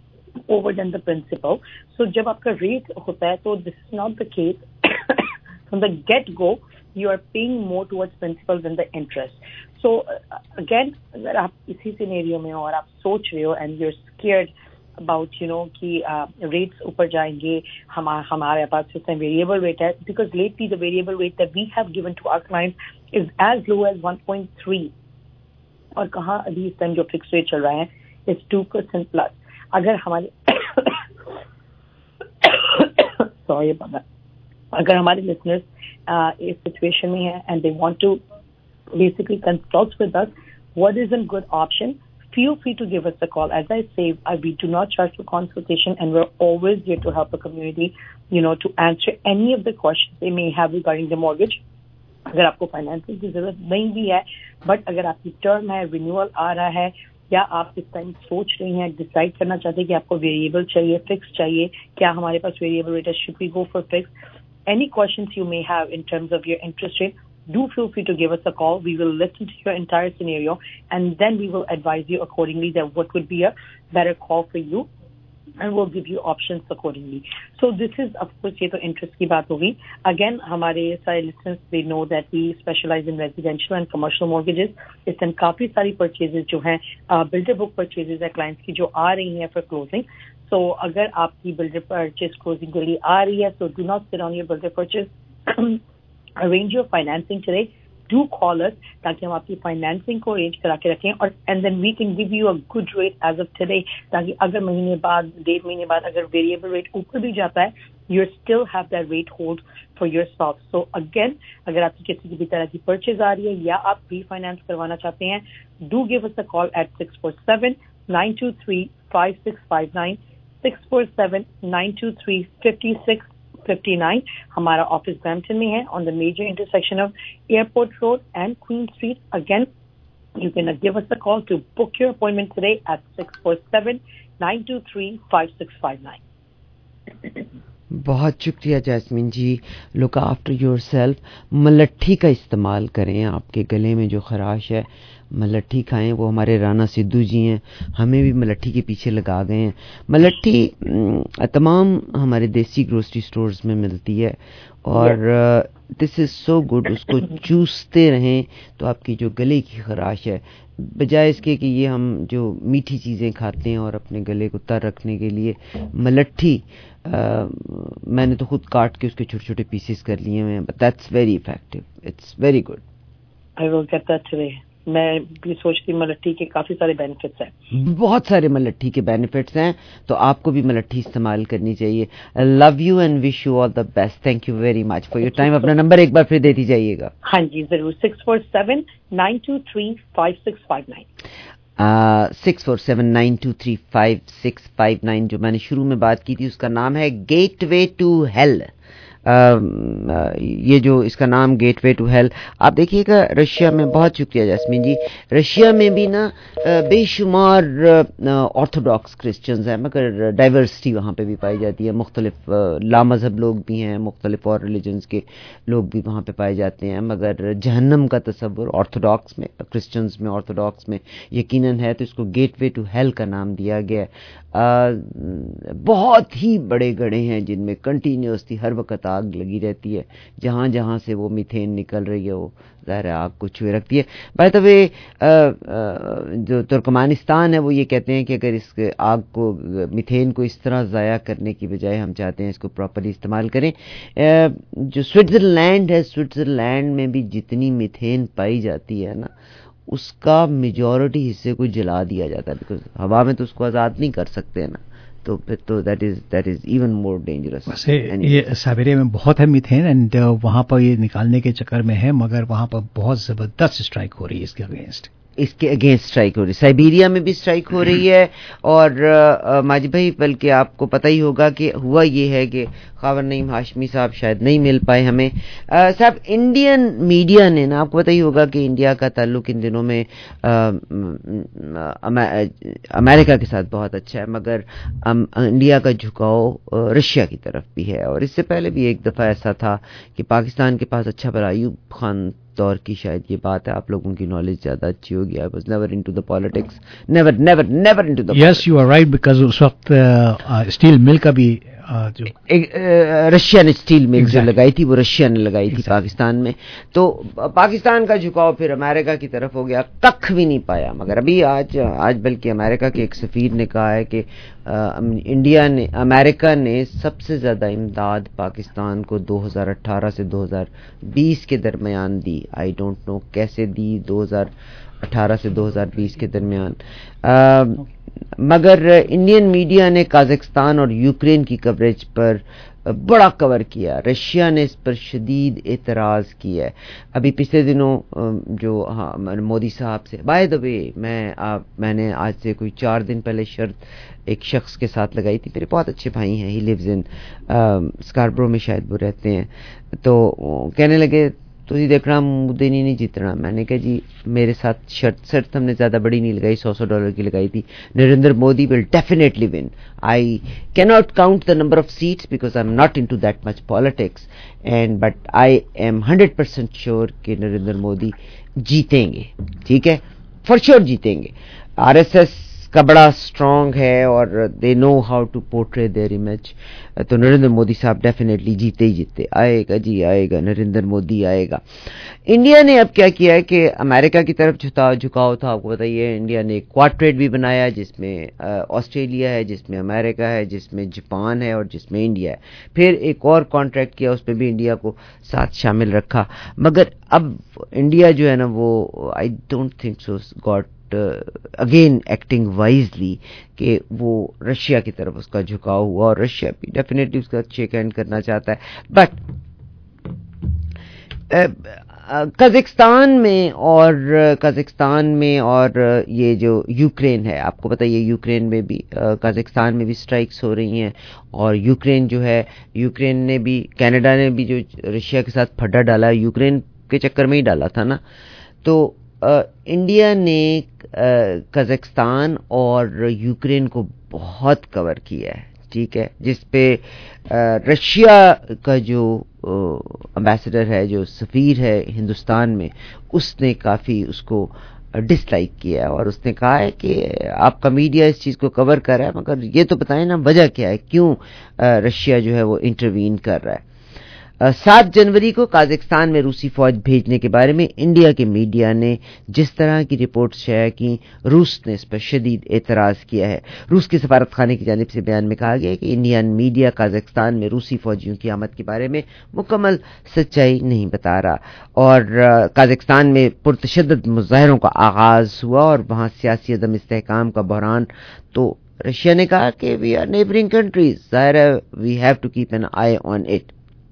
over than the principal. So جب آپ کا ریٹ ہوتا ہے تو this is not the case. From the get go you are paying more towards principal than the interest. So uh, again اگر آپ اسی سینیریو میں ہو اور آپ سوچ رہے ہو and you're scared about you know کہ ریٹس اوپر جائیں گے, ہمارے پاس اس ٹائم ویریبل ریٹ ہے because lately the variable rate that we have given to our clients is as low as one point three. اور کہاں ابھی اس ٹائم جو فکس ریٹ چل رہا ہے is two percent plus. اگر ہمارے सॉरी अबाउट दैट. अगर हमारे लिसनर्स इस सिचुएशन में हैं and they want to basically consult with us, what is a good option? Feel free to give us a call. As I say, uh, we do not charge for consultation, and we're always here to help the community, you know, to answer any of the questions they may have regarding the mortgage. अगर आपको financing की जरूरत नहीं भी है, but अगर आपकी term है, रिन्यूअल आ रहा है, या आप इस टाइम सोच रही हैं, डिसाइड करना चाहते हैं कि आपको वेरिएबल चाहिए, फिक्स चाहिए, क्या हमारे पास वेरिएबल रेट है, should we go for fix, any questions you may have in terms of your interest rate, do feel free to give us a call. We will listen to your entire scenario, and then we will advise you accordingly that what would be a better call for you, and we'll give you options accordingly. So this is, of course, ये तो interest की बात होगी. Again, हमारे सारे listeners, they know that we specialize in residential and commercial mortgages. इस time काफी सारी purchases जो हैं, builder book purchases है clients की जो आ रही हैं for closing. So अगर आपकी builder purchase closing के लिए आ रही है, so do not sit on your builder purchase. Arrange your financing today. Do call us ताकि हम आपकी financing को arrange करा के रखें, और and then we can give you a good rate as of today, ताकि अगर महीने बाद, डेढ़ महीने बाद अगर variable rate ऊपर भी जाता है, you still have that rate hold for yourself. So again, अगर आपकी किसी भी तरह की purchase आ रही है या आप refinance करवाना चाहते हैं, do give us a call at six four seven, nine two three, five six five nine, six four seven, nine two three, five six five nine. हमारा ऑफिस ब्रैम्पटन में है, on the major intersection of Airport Road and Queen Street. Again, you can give us a call to book your appointment today at six four seven, nine two three, five six five nine. بہت شکریہ Jasmine ji. Look after your self کا استعمال کریں. آپ کے گلے میں جو خراش ہے, ملٹھی کھائیں. وہ ہمارے رانا سدھو جی ہیں, ہمیں بھی ملٹھی کے پیچھے لگا گئے ہیں. ملٹھی تمام ہمارے دیسی گروسری سٹورز میں ملتی ہے, اور دس از سو گڈ. اس کو چوستے رہیں تو آپ کی جو گلے کی خراش ہے, بجائے اس کے کہ یہ ہم جو میٹھی چیزیں کھاتے ہیں اور اپنے گلے کو تر رکھنے کے لیے, ملٹھی میں نے تو خود کاٹ کے اس کے چھوٹے چھوٹے پیسز کر لیے ہیں, but that's very effective. It's very good. I will get that today. میں بھی سوچتی ہوں ملٹھی کے کافی سارے بینیفٹس ہیں, بہت سارے ملٹھی کے بینیفٹس ہیں, تو آپ کو بھی ملٹھی استعمال کرنی چاہیے. Love you and wish you all the best. Thank you very much for your time. اپنا نمبر ایک بار پھر دیتی جائیے گا. ہاں جی ضرور. Six four seven nine two three five six five nine. Six four seven nine two three five six five nine. جو میں نے شروع میں بات کی تھی اس کا نام ہے گیٹ وے ٹو ہیل. یہ جو اس کا نام گیٹ وے ٹو ہیل, آپ دیکھیے گا رشیا میں. بہت شکریہ جاسمین جی. رشیا میں بھی نا بے شمار آرتھوڈاکس کرسچنز ہیں, مگر ڈائیورسٹی وہاں پہ بھی پائی جاتی ہے. مختلف لامذہب لوگ بھی ہیں, مختلف اور ریلیجنز کے لوگ بھی وہاں پہ پائے جاتے ہیں, مگر جہنم کا تصور آرتھوڈاکس میں, کرسچنز میں, آرتھوڈاکس میں یقیناً ہے, تو اس کو گیٹ وے ٹو ہیل کا نام دیا گیا ہے. بہت ہی بڑے گڑھے ہیں جن میں کنٹینیوسلی ہر وقت آگ لگی رہتی ہے. جہاں جہاں سے وہ میتھین نکل رہی ہے وہ ظاہر آگ کو چھوئے رکھتی ہے. بائی دا وے جو ترکمانستان ہے وہ یہ کہتے ہیں کہ اگر اس آگ کو, میتھین کو اس طرح ضائع کرنے کی بجائے ہم چاہتے ہیں اس کو پراپرلی استعمال کریں. جو سوئٹزرلینڈ ہے, سوئٹزرلینڈ میں بھی جتنی میتھین پائی جاتی ہے نا, اس کا میجورٹی حصے کو جلا دیا جاتا ہے, بیکاز ہوا میں تو اس کو آزاد نہیں کر سکتے نا, تو پھر تو that is that is even more dangerous. یہ سائبیریا میں بہت ہے میتھین, اینڈ وہاں پر یہ نکالنے کے چکر میں ہے, مگر وہاں پر بہت زبردست اسٹرائک ہو رہی ہے اس کے اگینسٹ. اس کے اگینسٹ اسٹرائک ہو رہی ہے. سائبیریا میں بھی اسٹرائک ہو رہی ہے. اور ماجد بھائی, بلکہ آپ کو پتہ ہی ہوگا کہ ہوا یہ ہے کہ خاور نعیم ہاشمی صاحب شاید نہیں مل پائے ہمیں. صاحب انڈین میڈیا نے نا, آپ کو پتہ ہی ہوگا کہ انڈیا کا تعلق ان دنوں میں امریکہ کے ساتھ بہت اچھا ہے, مگر انڈیا کا جھکاؤ رشیا کی طرف بھی ہے. اور اس سے پہلے بھی ایک دفعہ ایسا تھا کہ پاکستان کے پاس اچھا بھلا ایوب خان دور کی شاید یہ بات ہے, آپ لوگوں کی نالج زیادہ اچھی ہوگی. I was never into the politics, never never never into the yes politics. You are right, because اس وقت اسٹیل مل کا بھی جو رشیا نے اسٹیل مل جو لگائی تھی وہ رشیا نے لگائی تھی پاکستان میں, تو پاکستان کا جھکاؤ پھر امریکہ کی طرف ہو گیا. کخ بھی نہیں پایا. مگر ابھی آج آج بلکہ امریکہ کے ایک سفیر نے کہا ہے کہ انڈیا نے, امریکہ نے سب سے زیادہ امداد پاکستان کو دو ہزار اٹھارہ سے دو ہزار بیس کے درمیان دی. آئی ڈونٹ نو کیسے دی, دو ہزار اٹھارہ سے دو ہزار بیس کے درمیان. مگر انڈین میڈیا نے قازقستان اور یوکرین کی کوریج پر بڑا کور کیا. رشیا نے اس پر شدید اعتراض کیا ہے. ابھی پچھلے دنوں جو ہاں مودی صاحب سے بائی دا وے میں میں نے آج سے کوئی چار دن پہلے شرط ایک شخص کے ساتھ لگائی تھی. میرے بہت اچھے بھائی ہیں, ہی لیوز ان اسکاربرو میں شاید وہ رہتے ہیں. تو کہنے لگے تو یہ دیکھ رہا مدے نہیں نہیں جیتنا. میں نے کہا جی میرے ساتھ شرط شرط ہم نے زیادہ بڑی نہیں لگائی, سو سو ڈالر کی لگائی تھی. Narendra Modi will definitely won. I کی not count the number of seats because I am not into that much politics and but I am hundred percent sure کہ نریندر مودی جیتیں گے. ٹھیک ہے, فار شیور جیتیں گے. آر ایس ایس کا بڑا strong ہے اور they know how to portray their image. تو نریندر مودی صاحب ڈیفینیٹلی جیتے ہی جیتے. آئے گا جی آئے گا, نریندر مودی آئے گا. انڈیا نے اب کیا کیا ہے کہ امریکہ کی طرف جھکا جھکاؤ تھا. آپ کو بتائیے انڈیا نے ایک کوارٹریٹ بھی بنایا جس میں آسٹریلیا ہے, جس میں امریکہ ہے, جس میں جاپان ہے اور جس میں انڈیا ہے. پھر ایک اور کانٹریکٹ کیا, اس میں بھی انڈیا کو ساتھ شامل رکھا. مگر اب انڈیا جو ہے نا وہ I don't think so got again acting wisely کہ وہ رشیا کی طرف اس کا جھکاؤ ہوا, اور رشیا بھی ڈیفینیٹلی اس کا چیک اینڈ کرنا چاہتا ہے. بٹ قازقستان میں اور قازقستان میں اور یہ جو یوکرین ہے, آپ کو بتائیے یوکرین میں بھی قازقستان میں بھی سٹرائکس ہو رہی ہیں. اور یوکرین جو ہے, یوکرین نے بھی, کینیڈا نے بھی جو رشیا کے ساتھ پھڈا ڈالا یوکرین کے چکر میں ہی ڈالا تھا نا. تو انڈیا نے قازقستان اور یوکرین کو بہت کور کیا ہے. ٹھیک ہے, جس پہ رشیا کا جو امبیسڈر ہے, جو سفیر ہے ہندوستان میں, اس نے کافی اس کو ڈس لائک کیا ہے. اور اس نے کہا ہے کہ آپ کا میڈیا اس چیز کو کور کر رہا ہے, مگر یہ تو بتائیں نا وجہ کیا ہے, کیوں رشیا جو ہے وہ انٹروین کر رہا ہے. سات جنوری کو قازقستان میں روسی فوج بھیجنے کے بارے میں انڈیا کے میڈیا نے جس طرح کی رپورٹ شائع کی, روس نے اس پر شدید اعتراض کیا ہے. روس کے سفارت خانے کی جانب سے بیان میں کہا گیا ہے کہ انڈین میڈیا قازقستان میں روسی فوجیوں کی آمد کے بارے میں مکمل سچائی نہیں بتا رہا. اور قازقستان میں پرتشدد مظاہروں کا آغاز ہوا اور وہاں سیاسی عدم استحکام کا بحران. تو رشیا نے کہا کہ وی آر نیبرنگ کنٹریز, ظاہر ہے we have to keep an eye on it.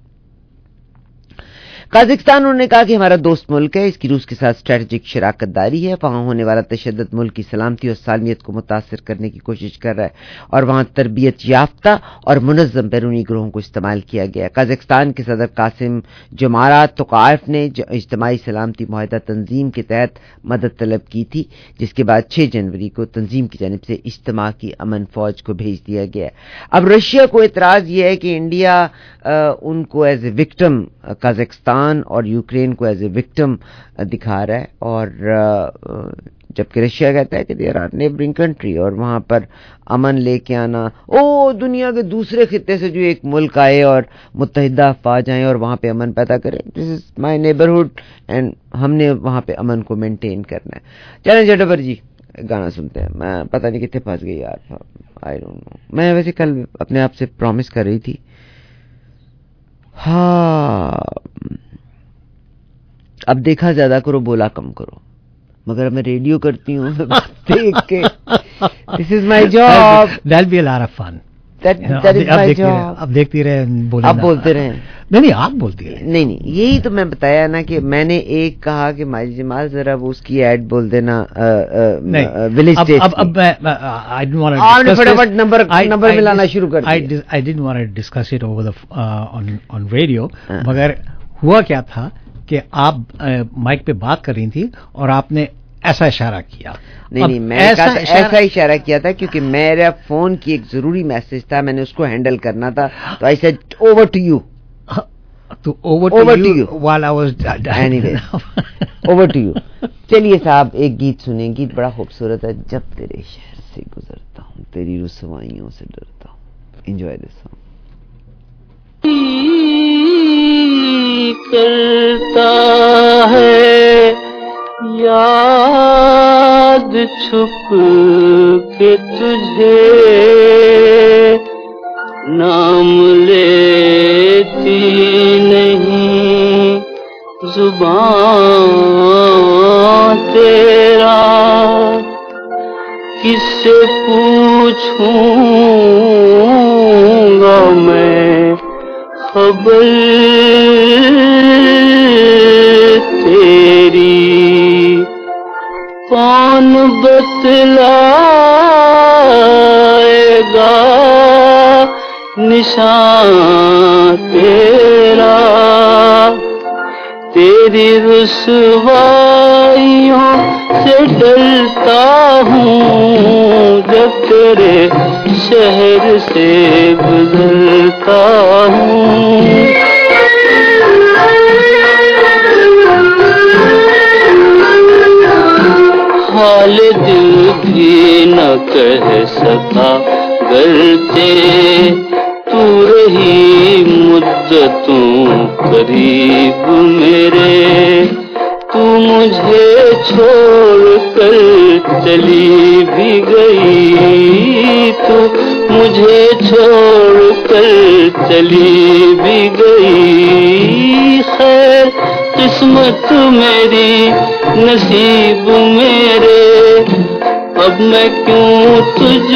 Kazakhstan انہوں نے کہا کہ ہمارا دوست ملک ہے, اس کی روس کے ساتھ اسٹریٹجک شراکت داری ہے. وہاں ہونے والا تشدد ملک کی سلامتی اور سالمیت کو متاثر کرنے کی کوشش کر رہا ہے, اور وہاں تربیت یافتہ اور منظم بیرونی گروہوں کو استعمال کیا گیا. قازقستان کے صدر قاسم جمارات توقائف نے اجتماعی سلامتی معاہدہ تنظیم کے تحت مدد طلب کی تھی, جس کے بعد چھ جنوری کو تنظیم کی جانب سے اجتماع کی امن فوج کو بھیج دیا گیا. اب رشیا کو اعتراض یہ ہے کہ انڈیا ان کو ایز اے وکٹم قازقستان اور یوکرین کو ایز اے وکٹم دکھا رہا ہے, اور جبکہ رشیا کہتا ہے کہ دے آر نیبرنگ کنٹری, اور وہاں پر امن لے کے آنا, او دنیا کے دوسرے خطے سے جو ایک ملک آئے اور متحدہ افواج آئیں اور وہاں پہ امن پیدا کریں, دس از مائی نیبرہڈ اینڈ ہم نے وہاں پہ امن کو مینٹین کرنا ہے. چلیں جٹبر جی گانا سنتے ہیں. میں پتہ نہیں کتنے پھنس گئی یار, آئی ڈونٹ نو. میں ویسے کل اپنے آپ سے پرومس کر رہی تھی, ہاں اب دیکھا زیادہ کرو بولا کم کرو, مگر میں ریڈیو کرتی ہوں دیکھ کے, this is my job, that be a lot of fun. اب دیکھتی رہے, آپ بولتے رہے. نہیں نہیں آپ بولتی رہے. نہیں نہیں یہی تو میں بتایا نا کہ میں نے ایک کہا کہ ماجد جمال ذرا وہ اس کی ایڈ بول دینا ولیج ٹیسٹ. اب اب میں فٹافٹ نمبر نمبر ملانا شروع کر دیا. I didn't want to discuss it over the on on radio, مگر ہوا کیا تھا کہ آپ مائک پہ بات کر رہی تھی اور آپ نے ایسا اشارہ کیا. نہیں نہیں میں ایسا ایسا اشارہ کیا تھا کیونکہ میرا فون کی ایک ضروری میسج تھا, میں نے اس کو ہینڈل کرنا تھا, تو I said over to you. تو over to you while I was over to you. چلیے صاحب ایک گیت سنیں, گیت بڑا خوبصورت ہے. جب تیرے شہر سے گزرتا ہوں تیری رسوائیوں سے ڈرتا ہوں. Enjoy this song. کرتا ہے یاد چھپ کے تجھے, نام لیتی نہیں زبان تیرا, کس سے پوچھوں گا میں خبر تیری، کون بتلائے گا نشان تیرا، تیری رسوائیوں سے ڈرتا ہوں جب تیرے شہر سے گزرتا ہوں۔ حال دل بھی نہ کہہ سکا گرچہ تو رہی مدتوں قریب میرے، تو مجھے چھوڑ کر چلی بھی گئی، تو مجھے چھوڑ کر چلی بھی گئی، خیر قسمت میری نصیب میرے، اب میں کیوں تجھ